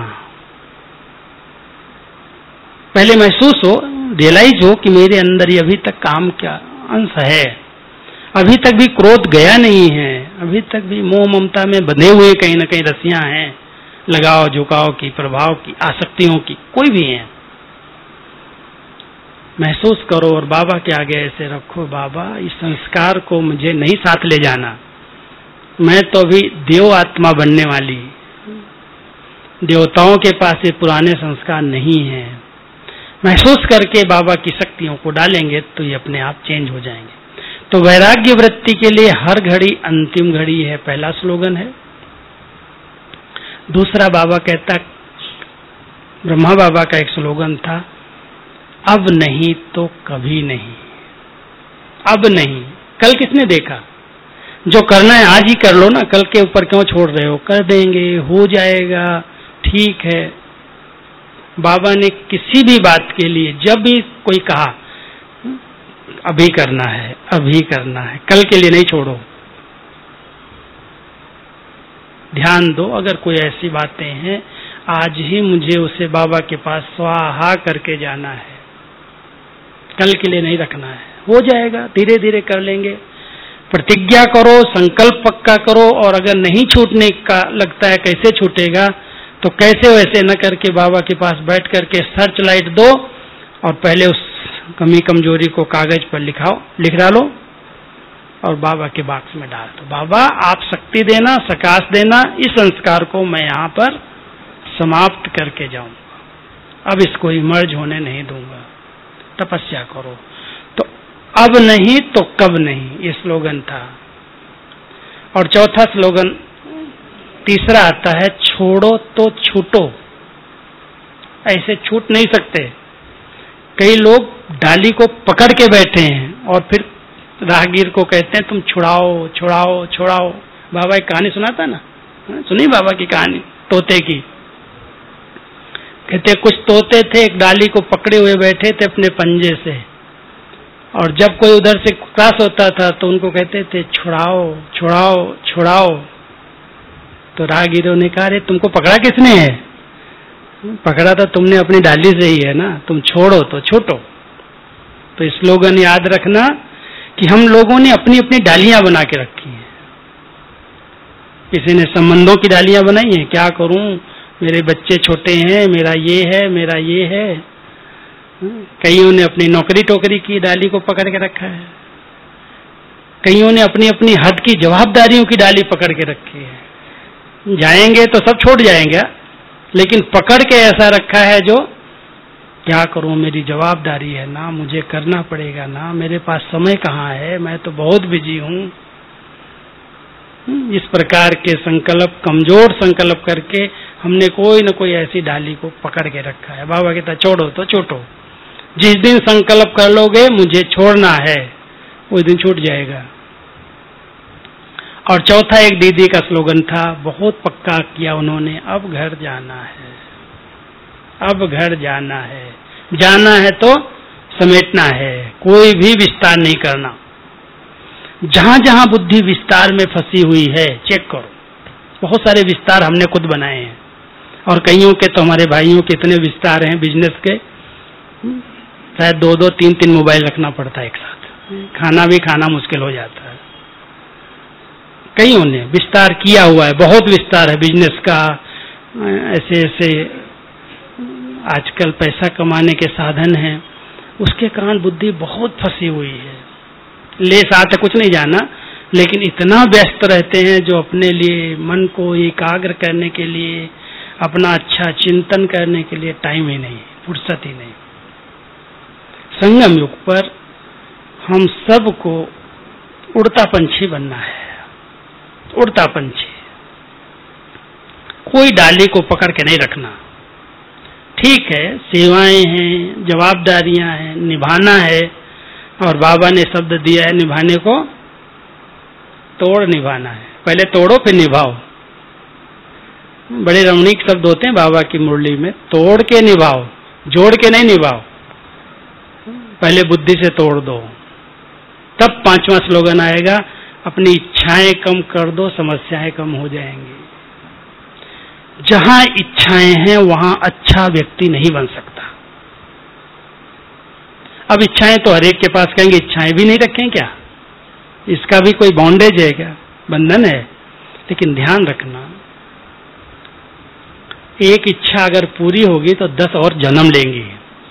पहले महसूस हो, रियलाइज हो कि मेरे अंदर ये अभी तक काम क्या अंश है, अभी तक भी क्रोध गया नहीं है, अभी तक भी मोह ममता में बंधे हुए कहीं न कहीं रस्सियां हैं, लगाव झुकाव की, प्रभाव की, आसक्तियों की, कोई भी है। महसूस करो और बाबा के आगे ऐसे रखो, बाबा इस संस्कार को मुझे नहीं साथ ले जाना, मैं तो अभी देव आत्मा बनने वाली, देवताओं के पास ये पुराने संस्कार नहीं है। महसूस करके बाबा की शक्तियों को डालेंगे तो ये अपने आप चेंज हो जाएंगे। तो वैराग्य वृत्ति के लिए हर घड़ी अंतिम घड़ी है, पहला स्लोगन है। दूसरा बाबा कहता, ब्रह्मा बाबा का एक स्लोगन था, अब नहीं तो कभी नहीं। अब नहीं, कल किसने देखा? जो करना है आज ही कर लो ना, कल के ऊपर क्यों छोड़ रहे हो? कर देंगे, हो जाएगा, ठीक है। बाबा ने किसी भी बात के लिए जब भी कोई कहा अभी करना है, अभी करना है, कल के लिए नहीं छोड़ो। ध्यान दो, अगर कोई ऐसी बातें हैं आज ही मुझे उसे बाबा के पास स्वाहा करके जाना है, कल के लिए नहीं रखना है। हो जाएगा, धीरे धीरे कर लेंगे। प्रतिज्ञा करो, संकल्प पक्का करो, और अगर नहीं छूटने का लगता है कैसे छूटेगा, तो कैसे वैसे न करके बाबा के पास बैठ करके सर्च लाइट दो और पहले उस कमी कमजोरी को कागज पर लिख डालो और बाबा के बॉक्स में डाल दो। बाबा आप शक्ति देना, सकाश देना, इस संस्कार को मैं यहाँ पर समाप्त करके जाऊंगा, अब इसको इमर्ज होने नहीं दूंगा। तपस्या करो। तो अब नहीं तो कब नहीं, ये स्लोगन था। और चौथा स्लोगन, तीसरा आता है, छोड़ो तो छूटो। ऐसे छूट नहीं सकते। कई लोग डाली को पकड़ के बैठे हैं और फिर राहगीर को कहते हैं तुम छुड़ाओ छुड़ाओ छुड़ाओ। बाबा एक कहानी सुनाता ना, सुनी बाबा की कहानी तोते की। कहते कुछ तोते थे, एक डाली को पकड़े हुए बैठे थे अपने पंजे से, और जब कोई उधर से क्रॉस होता था तो उनको कहते थे छुड़ाओ छुड़ाओ छुड़ाओ। तो राहगीरों ने कहा, अरे तुमको पकड़ा किसने है? पकड़ा तो तुमने अपनी डाली से ही है ना, तुम छोड़ो तो छूटो। तो स्लोगन याद रखना कि हम लोगों ने अपनी अपनी डालियां बना के रखी हैं। किसी ने संबंधों की डालियां बनाई हैं, क्या करूं, मेरे बच्चे छोटे हैं, मेरा ये है, मेरा ये है। कईयों ने अपनी नौकरी टोकरी की डाली को पकड़ के रखा है, कईयों ने अपनी अपनी हद की जवाबदारियों की डाली पकड़ के रखी है। जाएंगे तो सब छोड़ जाएंगे, लेकिन पकड़ के ऐसा रखा है जो क्या करूं, मेरी जवाबदारी है ना, मुझे करना पड़ेगा ना, मेरे पास समय कहाँ है, मैं तो बहुत बिजी हूं। इस प्रकार के संकल्प, कमजोर संकल्प करके हमने कोई न कोई ऐसी डाली को पकड़ के रखा है। बाबा कहता छोड़ो तो छोड़ो, जिस दिन संकल्प कर लोगे मुझे छोड़ना है उस दिन छूट जाएगा। और चौथा एक दीदी का स्लोगन था, बहुत पक्का किया उन्होंने, अब घर जाना है, अब घर जाना है, जाना है तो समेटना है, कोई भी विस्तार नहीं करना। जहां जहां बुद्धि विस्तार में फंसी हुई है चेक करो। बहुत सारे विस्तार हमने खुद बनाए हैं, और कईयों के तो हमारे भाइयों के इतने विस्तार हैं बिजनेस के, शायद 2-2, 3-3 मोबाइल रखना पड़ता है एक साथ, खाना भी खाना मुश्किल हो जाता है। कईयों ने विस्तार किया हुआ है, बहुत विस्तार है बिजनेस का। ऐसे ऐसे आजकल पैसा कमाने के साधन हैं, उसके कारण बुद्धि बहुत फंसी हुई है। ले साथ कुछ नहीं जाना, लेकिन इतना व्यस्त रहते हैं जो अपने लिए मन को एकाग्र करने के लिए, अपना अच्छा चिंतन करने के लिए टाइम ही नहीं, फुर्सत ही नहीं। संगम युग पर हम सबको उड़ता पंछी बनना है, उड़ता पंछी, कोई डाली को पकड़ के नहीं रखना। ठीक है, सेवाएं हैं, जवाबदारियां हैं, निभाना है, और बाबा ने शब्द दिया है निभाने को, तोड़ निभाना है। पहले तोड़ो फिर निभाओ। बड़े रमणीक शब्द होते हैं बाबा की मुरली में, तोड़ के निभाओ, जोड़ के नहीं निभाओ। पहले बुद्धि से तोड़ दो, तब 5वां स्लोगन आएगा, अपनी इच्छाएं कम कर दो, समस्याएं कम हो जाएंगी। जहां इच्छाएं हैं वहां अच्छा व्यक्ति नहीं बन सकता। अब इच्छाएं तो हर एक के पास, कहेंगे इच्छाएं भी नहीं रखें क्या, इसका भी कोई बॉन्डेज है क्या, बंधन है। लेकिन ध्यान रखना, एक इच्छा अगर पूरी होगी तो 10 और जन्म लेंगी।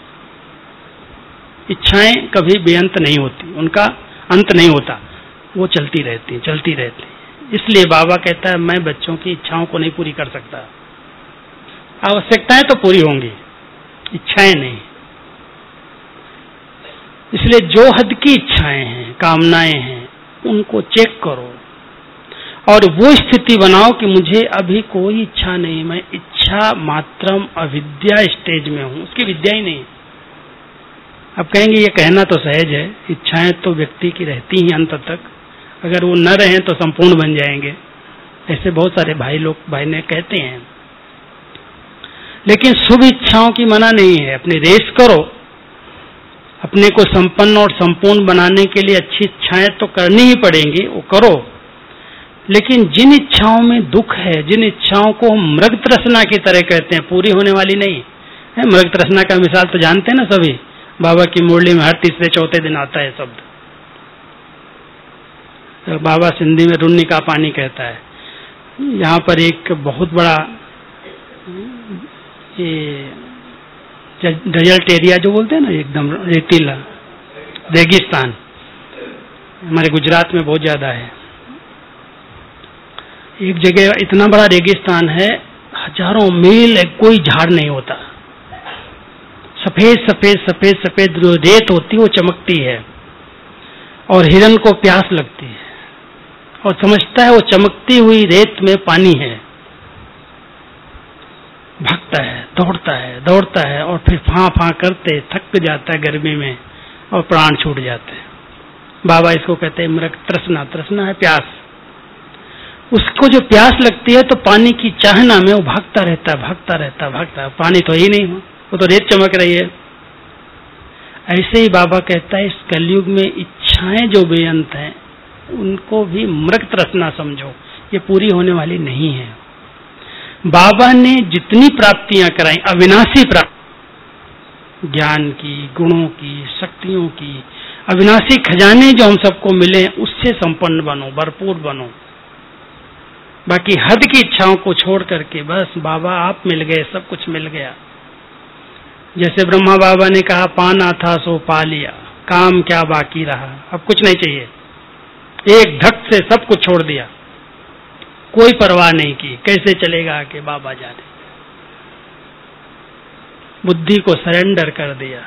इच्छाएं कभी बेअंत नहीं होती, उनका अंत नहीं होता, वो चलती रहती, चलती रहती। इसलिए बाबा कहता है मैं बच्चों की इच्छाओं को नहीं पूरी कर सकता। आवश्यकताएं तो पूरी होंगी, इच्छाएं नहीं। इसलिए जो हद की इच्छाएं हैं, कामनाएं हैं, उनको चेक करो और वो स्थिति बनाओ कि मुझे अभी कोई इच्छा नहीं, मैं इच्छा मात्रम अविद्या स्टेज में हूं, उसकी विद्या ही नहीं। अब कहेंगे ये कहना तो सहज है, इच्छाएं तो व्यक्ति की रहती ही अंत तक, अगर वो न रहें तो संपूर्ण बन जाएंगे, ऐसे बहुत सारे भाई ने कहते हैं। लेकिन शुभ इच्छाओं की मना नहीं है, अपनी रेस करो, अपने को संपन्न और संपूर्ण बनाने के लिए अच्छी इच्छाएं तो करनी ही पड़ेंगी, वो करो। लेकिन जिन इच्छाओं में दुख है, जिन इच्छाओं को हम मृग तृष्णा की तरह कहते हैं, पूरी होने वाली नहीं है। मृग तृष्णा का मिसाल तो जानते हैं ना सभी, बाबा की मुरली में हर तीसरे चौथे दिन आता है शब्द। तो बाबा सिंधी में रुन्नी का पानी कहता है। यहाँ पर एक बहुत बड़ा ये डेजर्ट एरिया जो बोलते हैं ना, एकदम रेतीला रेगिस्तान, हमारे गुजरात में बहुत ज्यादा है। एक जगह इतना बड़ा रेगिस्तान है, हजारों मील कोई झाड़ नहीं होता, सफेद सफेद सफेद सफेद जो रेत होती है वो चमकती है, और हिरन को प्यास लगती है और समझता है वो चमकती हुई रेत में पानी है, भागता है, दौड़ता है और फिर फां फां करते थक जाता है गर्मी में और प्राण छूट जाते हैं। बाबा इसको कहते हैं मृग तृष्णा। तृष्णा है प्यास। उसको जो प्यास लगती है तो पानी की चाहना में वो भागता रहता है, पानी तो ही नहीं, वो तो रेत चमक रही है। ऐसे ही बाबा कहता है इस कलयुग में इच्छाएं जो बेअंत हैं उनको भी मृग तृष्णा समझो, ये पूरी होने वाली नहीं है। बाबा ने जितनी प्राप्तियां कराई, अविनाशी प्राप्ति, ज्ञान की, गुणों की, शक्तियों की, अविनाशी खजाने जो हम सबको मिले उससे संपन्न बनो, भरपूर बनो। बाकी हद की इच्छाओं को छोड़ करके बस बाबा आप मिल गए, सब कुछ मिल गया। जैसे ब्रह्मा बाबा ने कहा पाना था सो पा लिया, काम क्या बाकी रहा, अब कुछ नहीं चाहिए। एक धक से सब कुछ छोड़ दिया, कोई परवाह नहीं की, कैसे चलेगा आके बाबा जाने। बुद्धि को सरेंडर कर दिया।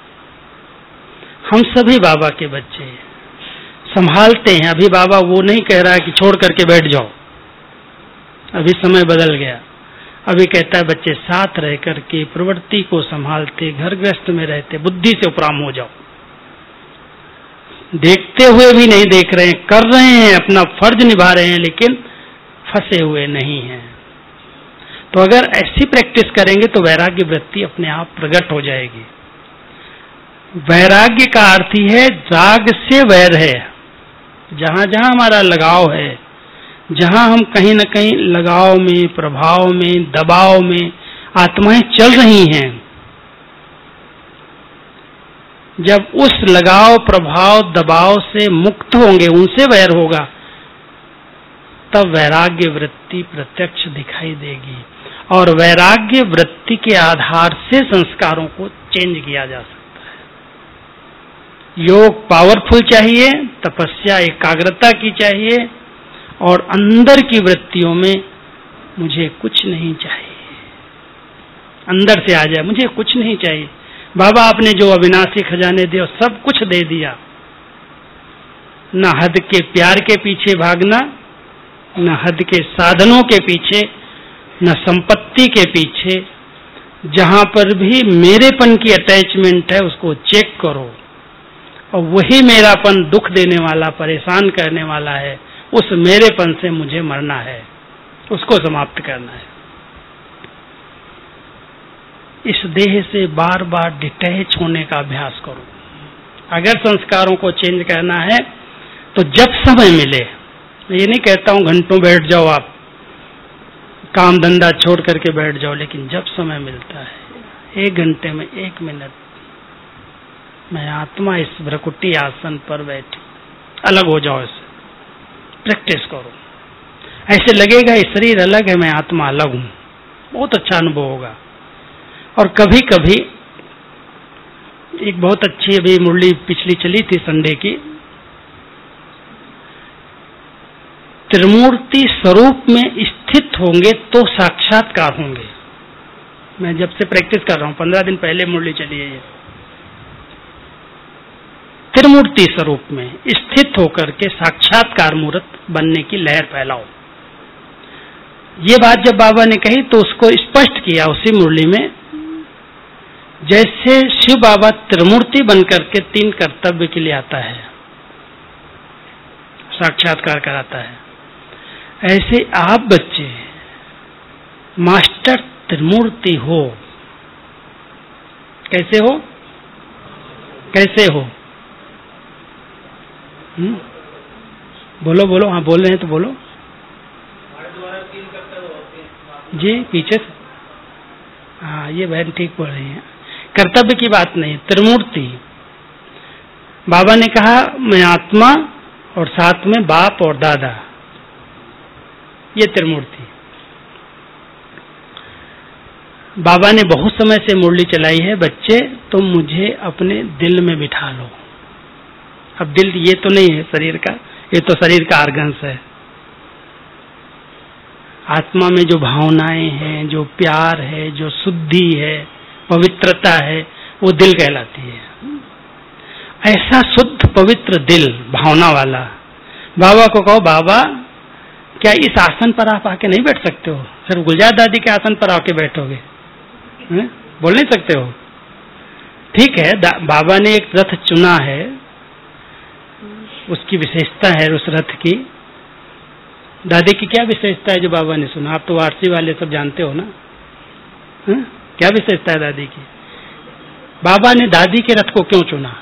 हम सभी बाबा के बच्चे संभालते हैं। अभी बाबा वो नहीं कह रहा है कि छोड़ करके बैठ जाओ, अभी समय बदल गया। अभी कहता है बच्चे साथ रह करके प्रवृत्ति को संभालते, घर गृहस्थ में रहते, बुद्धि से उपराम हो जाओ। देखते हुए भी नहीं देख रहे हैं, कर रहे हैं, अपना फर्ज निभा रहे हैं, लेकिन फंसे हुए नहीं हैं। तो अगर ऐसी प्रैक्टिस करेंगे तो वैराग्य वृत्ति अपने आप प्रकट हो जाएगी। वैराग्य का अर्थ ही है राग से वैर है। जहां जहां हमारा लगाव है, जहां हम कहीं न कहीं लगाव में, प्रभाव में, दबाव में आत्माएं चल रही हैं, जब उस लगाव, प्रभाव, दबाव से मुक्त होंगे, उनसे वैर होगा, तब वैराग्य वृत्ति प्रत्यक्ष दिखाई देगी। और वैराग्य वृत्ति के आधार से संस्कारों को चेंज किया जा सकता है। योग पावरफुल चाहिए, तपस्या एकाग्रता की चाहिए, और अंदर की वृत्तियों में मुझे कुछ नहीं चाहिए, अंदर से आ जाए मुझे कुछ नहीं चाहिए। बाबा आपने जो अविनाशी खजाने दिए सब कुछ दे दिया। न हद के प्यार के पीछे भागना, न हद के साधनों के पीछे, न संपत्ति के पीछे। जहां पर भी मेरेपन की अटैचमेंट है उसको चेक करो, और वही मेरापन दुख देने वाला, परेशान करने वाला है, उस मेरेपन से मुझे मरना है, उसको समाप्त करना है। इस देह से बार बार डिटैच होने का अभ्यास करो। अगर संस्कारों को चेंज करना है तो जब समय मिले, ये नहीं कहता हूं घंटों बैठ जाओ आप, काम धंधा छोड़ करके बैठ जाओ, लेकिन जब समय मिलता है 1 घंटे में 1 मिनट, मैं आत्मा इस भ्रकुटी आसन पर बैठी, अलग हो जाओ, इससे प्रैक्टिस करो। ऐसे लगेगा ये शरीर अलग है, मैं आत्मा अलग हूं, बहुत अच्छा अनुभव होगा। और कभी कभी एक बहुत अच्छी अभी मुरली पिछली चली थी संडे की, त्रिमूर्ति स्वरूप में स्थित होंगे तो साक्षात्कार होंगे। मैं जब से प्रैक्टिस कर रहा हूं, 15 दिन पहले मुरली चली है ये। त्रिमूर्ति स्वरूप में स्थित होकर के साक्षात्कार मूर्त बनने की लहर फैलाओ। ये बात जब बाबा ने कही तो उसको स्पष्ट किया उसी मुरली में, जैसे शिव बाबा त्रिमूर्ति बनकर के 3 कर्तव्य के लिए आता है, साक्षात्कार कराता है, ऐसे आप बच्चे मास्टर त्रिमूर्ति हो। कैसे हो? कैसे हो? बोलो बोलो, हाँ बोल रहे हैं तो बोलो जी, पीछे से। हाँ ये बहन ठीक बोल रही है, कर्तव्य की बात नहीं, त्रिमूर्ति। बाबा ने कहा मैं आत्मा और साथ में बाप और दादा, ये त्रिमूर्ति। बाबा ने बहुत समय से मुरली चलाई है, बच्चे तुम मुझे अपने दिल में बिठा लो। अब दिल ये तो नहीं है शरीर का, ये तो शरीर का आर्गन्स है। आत्मा में जो भावनाएं हैं, जो प्यार है, जो शुद्धि है, पवित्रता है, वो दिल कहलाती है। ऐसा शुद्ध पवित्र दिल, भावना वाला, बाबा को कहो बाबा क्या इस आसन पर आप आके नहीं बैठ सकते हो? सिर्फ गुलजार दादी के आसन पर आके बैठोगे? बोल नहीं सकते हो? ठीक है, बाबा ने एक रथ चुना है, उसकी विशेषता है उस रथ की। दादी की क्या विशेषता है जो बाबा ने सुना? आप तो वारसी वाले सब जानते हो ना, क्या विशेषता है दादी की? बाबा ने दादी के रथ को क्यों चुना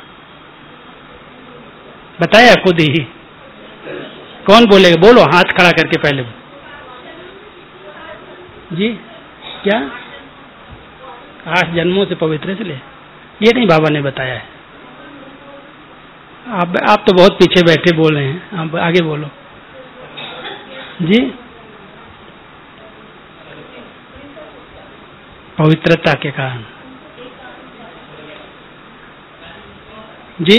बताया खुद ही। कौन बोलेगा? बोलो, हाथ खड़ा करके पहले जी। क्या 8 जन्मों से पवित्र इसलिए? ये नहीं बाबा ने बताया है। आप तो बहुत पीछे बैठे बोल रहे हैं, आप आगे बोलो जी। पवित्रता के कारण जी,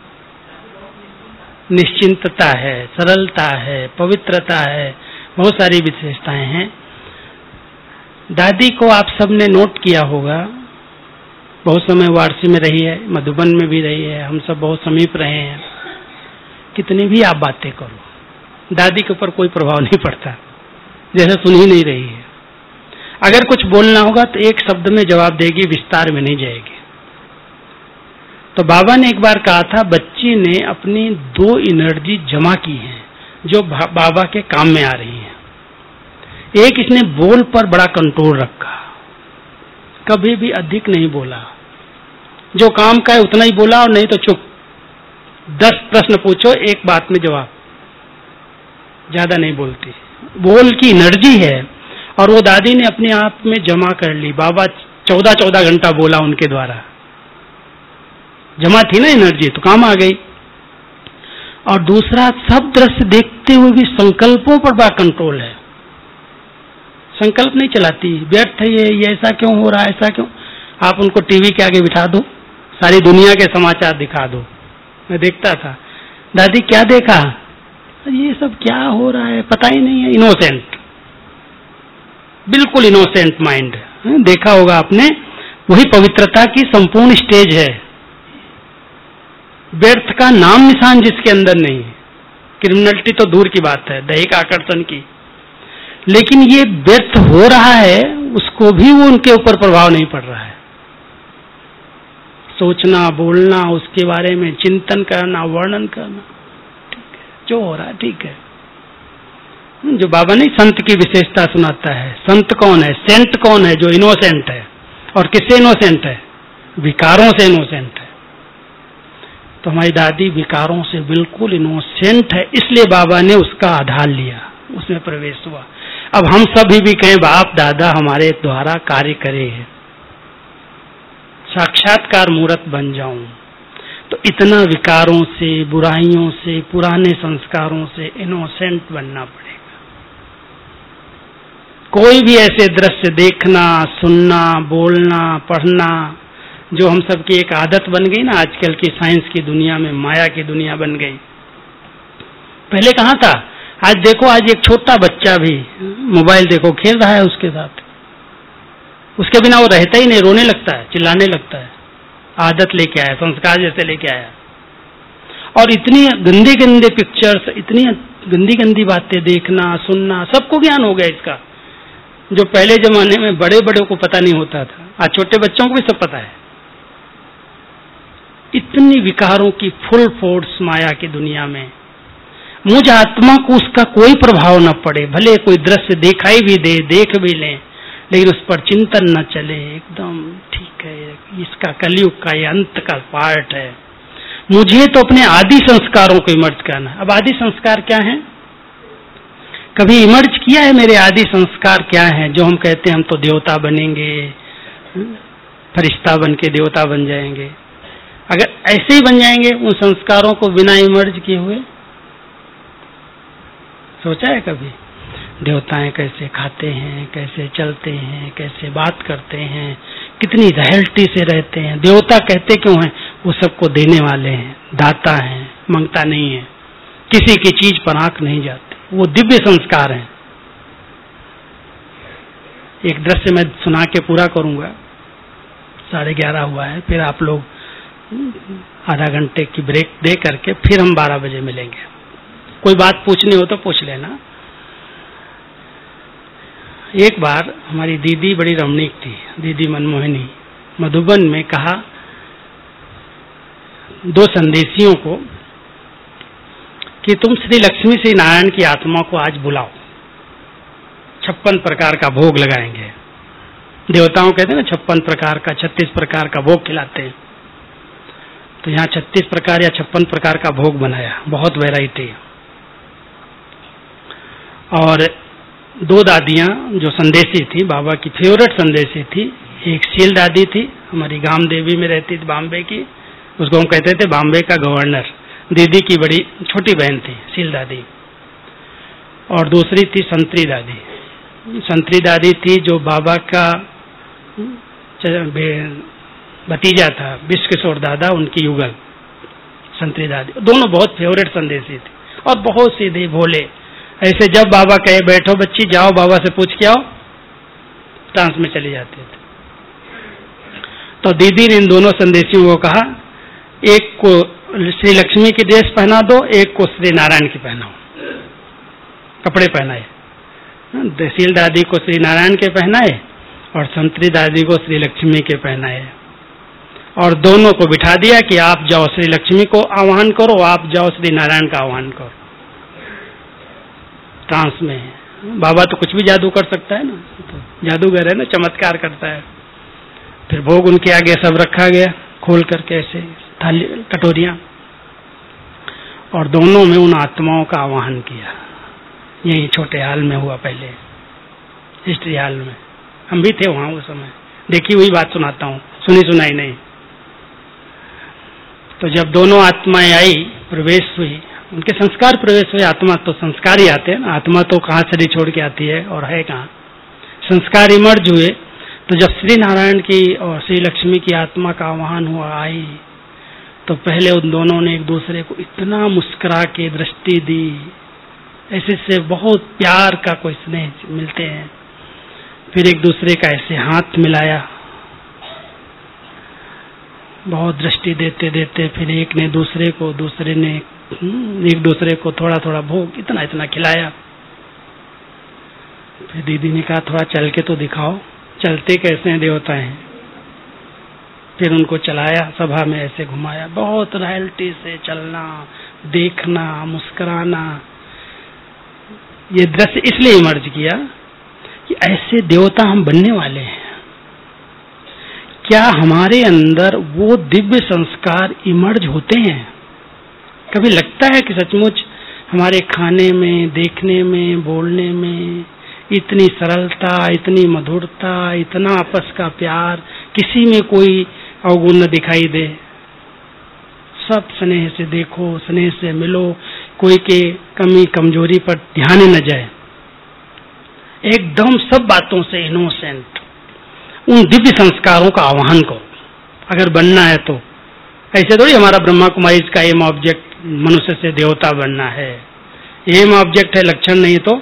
निश्चिंतता है, सरलता है, पवित्रता है, बहुत सारी विशेषताएं हैं। दादी को आप सबने नोट किया होगा, बहुत समय वाराणसी में रही है, मधुबन में भी रही है, हम सब बहुत समीप रहे हैं। कितनी भी आप बातें करो, दादी के ऊपर कोई प्रभाव नहीं पड़ता, जैसे सुन ही नहीं रही है। अगर कुछ बोलना होगा तो एक शब्द में जवाब देगी, विस्तार में नहीं जाएगी। तो बाबा ने एक बार कहा था, बच्ची ने अपनी 2 एनर्जी जमा की हैं जो बाबा के काम में आ रही हैं। एक, इसने बोल पर बड़ा कंट्रोल रखा, कभी भी अधिक नहीं बोला, जो काम का है उतना ही बोला, और नहीं तो चुप। 10 प्रश्न पूछो, एक बात में जवाब, ज्यादा नहीं बोलती। बोल की एनर्जी है, और वो दादी ने अपने आप में जमा कर ली। बाबा 14 घंटा बोला उनके द्वारा, जमा थी ना एनर्जी, तो काम आ गई। और दूसरा, सब दृश्य देखते हुए भी संकल्पों पर बड़ा कंट्रोल है, संकल्प नहीं चलाती, व्यर्थ है ये ऐसा क्यों हो रहा है, ऐसा क्यों। आप उनको टीवी के आगे बिठा दो, सारी दुनिया के समाचार दिखा दो। मैं देखता था, दादी क्या देखा, ये सब क्या हो रहा है पता ही नहीं है। इनोसेंट, बिल्कुल इनोसेंट माइंड, देखा होगा आपने। वही पवित्रता की संपूर्ण स्टेज है। व्यर्थ का नाम निशान जिसके अंदर नहीं है, क्रिमिनलिटी तो दूर की बात है, दैहिक आकर्षण की, लेकिन ये व्यर्थ हो रहा है उसको भी वो उनके ऊपर प्रभाव नहीं पड़ रहा है। सोचना, बोलना, उसके बारे में चिंतन करना, वर्णन करना, ठीक है, जो हो रहा है ठीक है। जो बाबा ने संत की विशेषता सुनाता है, संत कौन है, सेंट कौन है, जो इनोसेंट है। और किससे इनोसेंट है, विकारों से इनोसेंट है। तो हमारी दादी विकारों से बिल्कुल इनोसेंट है, इसलिए बाबा ने उसका आधार लिया, उसमें प्रवेश हुआ। अब हम सभी भी कहें, बाप दादा हमारे द्वारा कार्य करे, साक्षात्कार मूर्त बन जाऊं, तो इतना विकारों से, बुराइयों से, पुराने संस्कारों से इनोसेंट बनना पड़ेगा। कोई भी ऐसे दृश्य देखना, सुनना, बोलना, पढ़ना, जो हम सबकी एक आदत बन गई ना, आजकल की साइंस की दुनिया में, माया की दुनिया बन गई। पहले कहाँ था, आज देखो, आज एक छोटा बच्चा भी मोबाइल देखो खेल रहा है उसके साथ, उसके बिना वो रहता ही नहीं, रोने लगता है, चिल्लाने लगता है। आदत लेके आया, संस्कार जैसे लेके आया। और इतनी गंदे गंदे पिक्चर्स, इतनी गंदी गंदी बातें देखना, सुनना, सबको ज्ञान हो गया इसका, जो पहले जमाने में बड़े बड़े को पता नहीं होता था, आज छोटे बच्चों को भी सब पता है। इतनी विकारों की फुल फोर्स माया की दुनिया में, मुझ आत्मा को उसका कोई प्रभाव न पड़े, भले कोई दृश्य दिखाई भी दे, देख भी लें, लेकिन उस पर चिंतन न चले, एकदम ठीक है, इसका कलयुग का ये अंत का पार्ट है। मुझे तो अपने आदि संस्कारों को इमर्ज करना है। अब आदि संस्कार क्या है, कभी इमर्ज किया है मेरे आदि संस्कार क्या है, जो हम कहते हैं हम तो देवता बनेंगे, फरिश्ता बन के देवता बन जाएंगे। अगर ऐसे ही बन जाएंगे उन संस्कारों को बिना इमर्ज किए हुए, सोचा है कभी? देवताएं कैसे खाते हैं, कैसे चलते हैं, कैसे बात करते हैं, कितनी रॉयल्टी से रहते हैं। देवता कहते क्यों हैं? वो सबको देने वाले हैं, दाता हैं, मांगता नहीं है, किसी की चीज पर आंख नहीं जाती, वो दिव्य संस्कार हैं। एक दृश्य मैं सुना के पूरा करूंगा, 11:30 हुआ है, फिर आप लोग आधा घंटे की ब्रेक दे करके फिर हम 12 बजे मिलेंगे। कोई बात पूछनी हो तो पूछ लेना। एक बार हमारी दीदी बड़ी रमणीक थी, दीदी मनमोहिनी, मधुबन में कहा 2 संदेशियों को कि तुम श्री लक्ष्मी श्री नारायण की आत्मा को आज बुलाओ, 56 प्रकार का भोग लगाएंगे। देवताओं कहते हैं ना 56 प्रकार का, 36 प्रकार का भोग खिलाते हैं, तो यहाँ 36 प्रकार या 56 प्रकार का भोग बनाया, बहुत वैरायटी। और 2 दादियां जो संदेशी थी, बाबा की फेवरेट संदेशी थी, एक शील दादी थी, हमारी गाम देवी में रहती थी, बॉम्बे की, उसको हम कहते थे बॉम्बे का गवर्नर। दीदी की बड़ी छोटी बहन थी शील दादी। और दूसरी थी संतरी दादी। संतरी दादी थी जो बाबा का भतीजा था, विश्व किशोर दादा, उनकी युगल संतरी दादी। दोनों बहुत फेवरेट संदेशी थी और बहुत सीधे भोले। ऐसे जब बाबा कहे बैठो बच्ची, जाओ बाबा से पूछ के आओ, ट्रांस में चले जाते थे। तो दीदी ने इन दोनों संदेशियों को कहा, एक को श्री लक्ष्मी की ड्रेस पहना दो, एक को श्री नारायण की पहनाओ, कपड़े पहनाए। शील दादी को श्री नारायण के पहनाए और संतरी दादी को श्री लक्ष्मी के पहनाए। और दोनों को बिठा दिया कि आप जाओ श्री लक्ष्मी को आह्वान करो, आप जाओ श्री नारायण का आह्वान करो। ट्रांस में बाबा तो कुछ भी जादू कर सकता है ना, तो जादूगर है ना, चमत्कार करता है। फिर भोग उनके आगे सब रखा गया, खोल करके ऐसे थाली कटोरियां, और दोनों में उन आत्माओं का आह्वान किया। यही छोटे हाल में हुआ, पहले हिस्ट्री हाल में, हम भी थे वहां उस समय, देखी हुई बात सुनाता हूँ, सुनी सुनाई नहीं। तो जब दोनों आत्माएं आई, प्रवेश हुई, उनके संस्कार प्रवेश हुए। आत्मा तो संस्कार ही आते हैं ना, आत्मा तो कहाँ शरीर छोड़ के आती है और है कहाँ, संस्कार इमर्ज हुए। तो जब श्री नारायण की और श्री लक्ष्मी की आत्मा का आह्वान हुआ, आई, तो पहले उन दोनों ने एक दूसरे को इतना मुस्कुरा के दृष्टि दी, ऐसे से बहुत प्यार का कोई स्नेह मिलते हैं। फिर एक दूसरे का ऐसे हाथ मिलाया, बहुत दृष्टि देते देते फिर एक ने दूसरे को, दूसरे ने एक दूसरे को थोड़ा थोड़ा भोग इतना इतना खिलाया। फिर दीदी ने कहा थोड़ा चल के तो दिखाओ, चलते कैसे हैं देवता हैं। फिर उनको चलाया, सभा में ऐसे घुमाया, बहुत रॉयल्टी से चलना, देखना, मुस्कुराना। ये दृश्य इसलिए इमर्ज किया कि ऐसे देवता हम बनने वाले हैं। क्या हमारे अंदर वो दिव्य संस्कार इमर्ज होते हैं? कभी लगता है कि सचमुच हमारे खाने में, देखने में, बोलने में इतनी सरलता, इतनी मधुरता, इतना आपस का प्यार, किसी में कोई अवगुण न दिखाई दे, सब स्नेह से देखो, स्नेह से मिलो, कोई के कमी कमजोरी पर ध्यान न जाए, एकदम सब बातों से इनोसेंट। उन दिव्य संस्कारों का आह्वान करो अगर बनना है तो। ऐसे थोड़ी हमारा ब्रह्मा कुमारी का एम ऑब्जेक्ट मनुष्य से देवता बनना है, एम ऑब्जेक्ट है, लक्षण नहीं। तो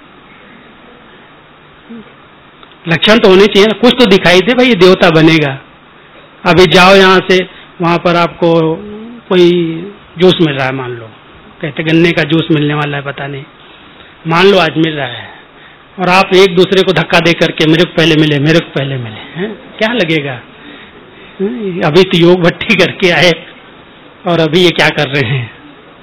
लक्षण तो होने चाहिए ना, कुछ तो दिखाई दे भाई ये देवता बनेगा। अभी जाओ यहाँ से वहां पर आपको कोई जूस मिल रहा है, मान लो, कहते गन्ने का जूस मिलने वाला है, पता नहीं, मान लो आज मिल रहा है, और आप एक दूसरे को धक्का दे करके मेरे को पहले मिले, मेरे को पहले मिले, हैं? क्या लगेगा? अभी तो योग भट्टी करके आए और अभी ये क्या कर रहे हैं?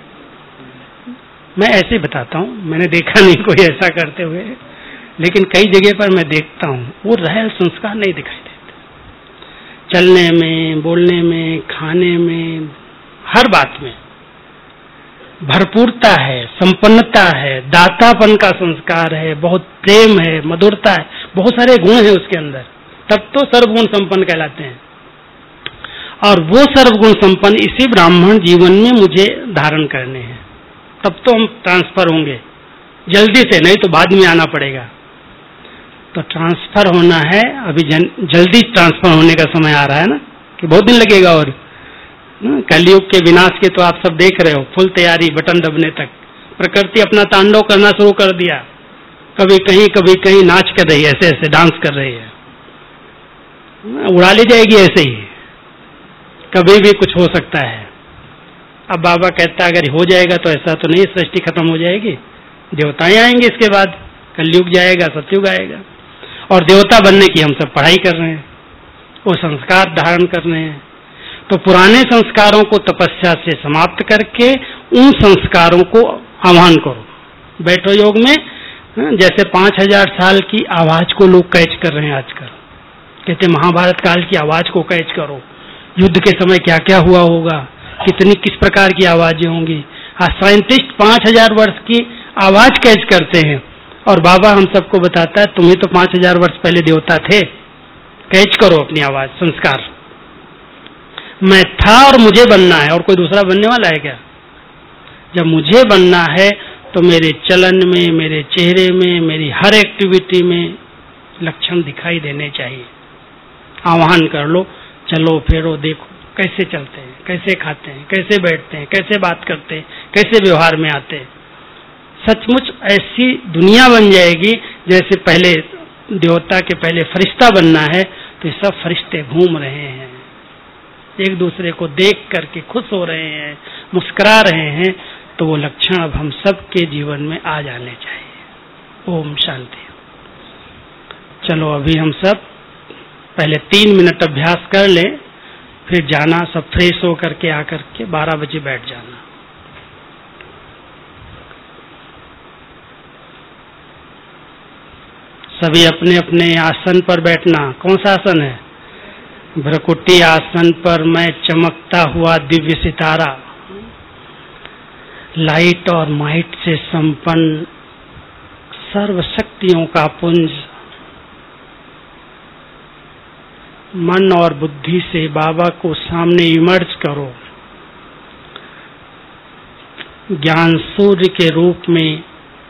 मैं ऐसे बताता हूँ, मैंने देखा नहीं कोई ऐसा करते हुए, लेकिन कई जगह पर मैं देखता हूँ वो रहल संस्कार नहीं दिखाई देते। चलने में, बोलने में, खाने में, हर बात में भरपूरता है, संपन्नता है, दातापन का संस्कार है, बहुत प्रेम है, मधुरता है, बहुत सारे गुण हैं उसके अंदर, तब तो सर्वगुण संपन्न कहलाते हैं। और वो सर्वगुण संपन्न इसी ब्राह्मण जीवन में मुझे धारण करने हैं, तब तो हम ट्रांसफर होंगे जल्दी से, नहीं तो बाद में आना पड़ेगा। तो ट्रांसफर होना है, अभी जल्दी ट्रांसफर होने का समय आ रहा है ना, कि बहुत दिन लगेगा। और कलयुग के विनाश के तो आप सब देख रहे हो, फुल तैयारी बटन दबने तक। प्रकृति अपना तांडव करना शुरू कर दिया, कभी कहीं नाच कर रही है, ऐसे ऐसे डांस कर रही है, उड़ा ले जाएगी ऐसे ही, कभी भी कुछ हो सकता है। अब बाबा कहता है अगर हो जाएगा तो ऐसा तो नहीं सृष्टि खत्म हो जाएगी, देवताएं आएंगे, इसके बाद कलयुग जाएगा, सतयुग आएगा, और देवता बनने की हम सब पढ़ाई कर रहे हैं, वो संस्कार धारण कर रहे हैं। तो पुराने संस्कारों को तपस्या से समाप्त करके उन संस्कारों को आह्वान करो। बैठो योग में, जैसे 5000 साल की आवाज को लोग कैच कर रहे हैं आजकल, कहते महाभारत काल की आवाज को कैच करो, युद्ध के समय क्या क्या हुआ होगा, किस प्रकार की आवाजें होंगी। साइंटिस्ट 5000 वर्ष की आवाज कैच करते हैं, और बाबा हम सबको बताता है तुम्हें तो 5000 वर्ष पहले देवता थे, कैच करो अपनी आवाज, संस्कार। मैं था और मुझे बनना है, और कोई दूसरा बनने वाला है क्या? जब मुझे बनना है तो मेरे चलन में, मेरे चेहरे में, मेरी हर एक्टिविटी में लक्षण दिखाई देने चाहिए। आह्वान कर लो, चलो फिरो, देखो कैसे चलते हैं, कैसे खाते हैं, कैसे बैठते हैं, कैसे बात करते हैं, कैसे व्यवहार में आते हैं। सचमुच ऐसी दुनिया बन जाएगी जैसे पहले देवता के पहले फरिश्ता बनना है तो ये सब फरिश्ते घूम रहे हैं, एक दूसरे को देख करके खुश हो रहे हैं, मुस्कुरा रहे हैं। तो वो लक्षण अब हम सब के जीवन में आ जाने चाहिए। ओम शांति। चलो अभी हम सब पहले 3 मिनट अभ्यास कर लें, फिर जाना, सब फ्रेश हो करके आकर के 12 बजे बैठ जाना। सभी अपने अपने आसन पर बैठना। कौन सा आसन है? भ्रकुटी आसन पर मैं चमकता हुआ दिव्य सितारा, लाइट और माइट से संपन्न सर्व शक्तियों का पुंज, मन और बुद्धि से बाबा को सामने इमर्ज करो। ज्ञान सूर्य के रूप में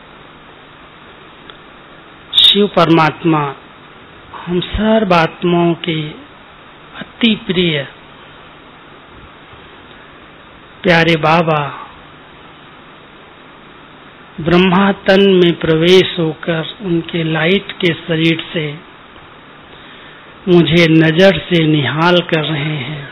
शिव परमात्मा हम सर्व आत्माओं के अति प्रिय प्यारे बाबा ब्रह्मा तन में प्रवेश होकर उनके लाइट के शरीर से मुझे नजर से निहाल कर रहे हैं।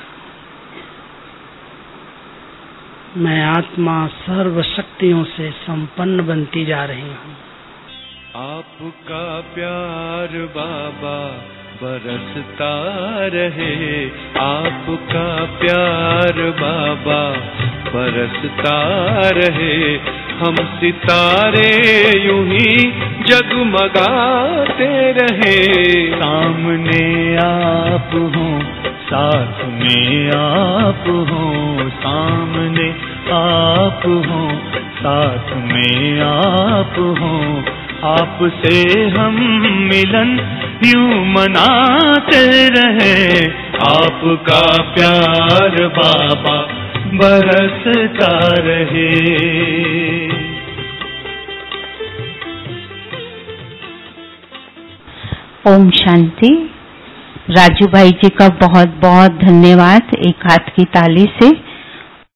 मैं आत्मा सर्व शक्तियों से संपन्न बनती जा रही हूँ। आपका प्यार बाबा बरसता रहे, आपका प्यार बाबा बरसता रहे। हम सितारे यूं ही जगमगाते रहे। सामने आप हो, साथ में आप हो, सामने आप हो, साथ में आप हो। आपसे हम मिलन यूं मनाते रहे। आपका प्यार बाबा बरसता रहे। ओम शांति। राजू भाई जी का बहुत बहुत धन्यवाद। एक हाथ की ताली से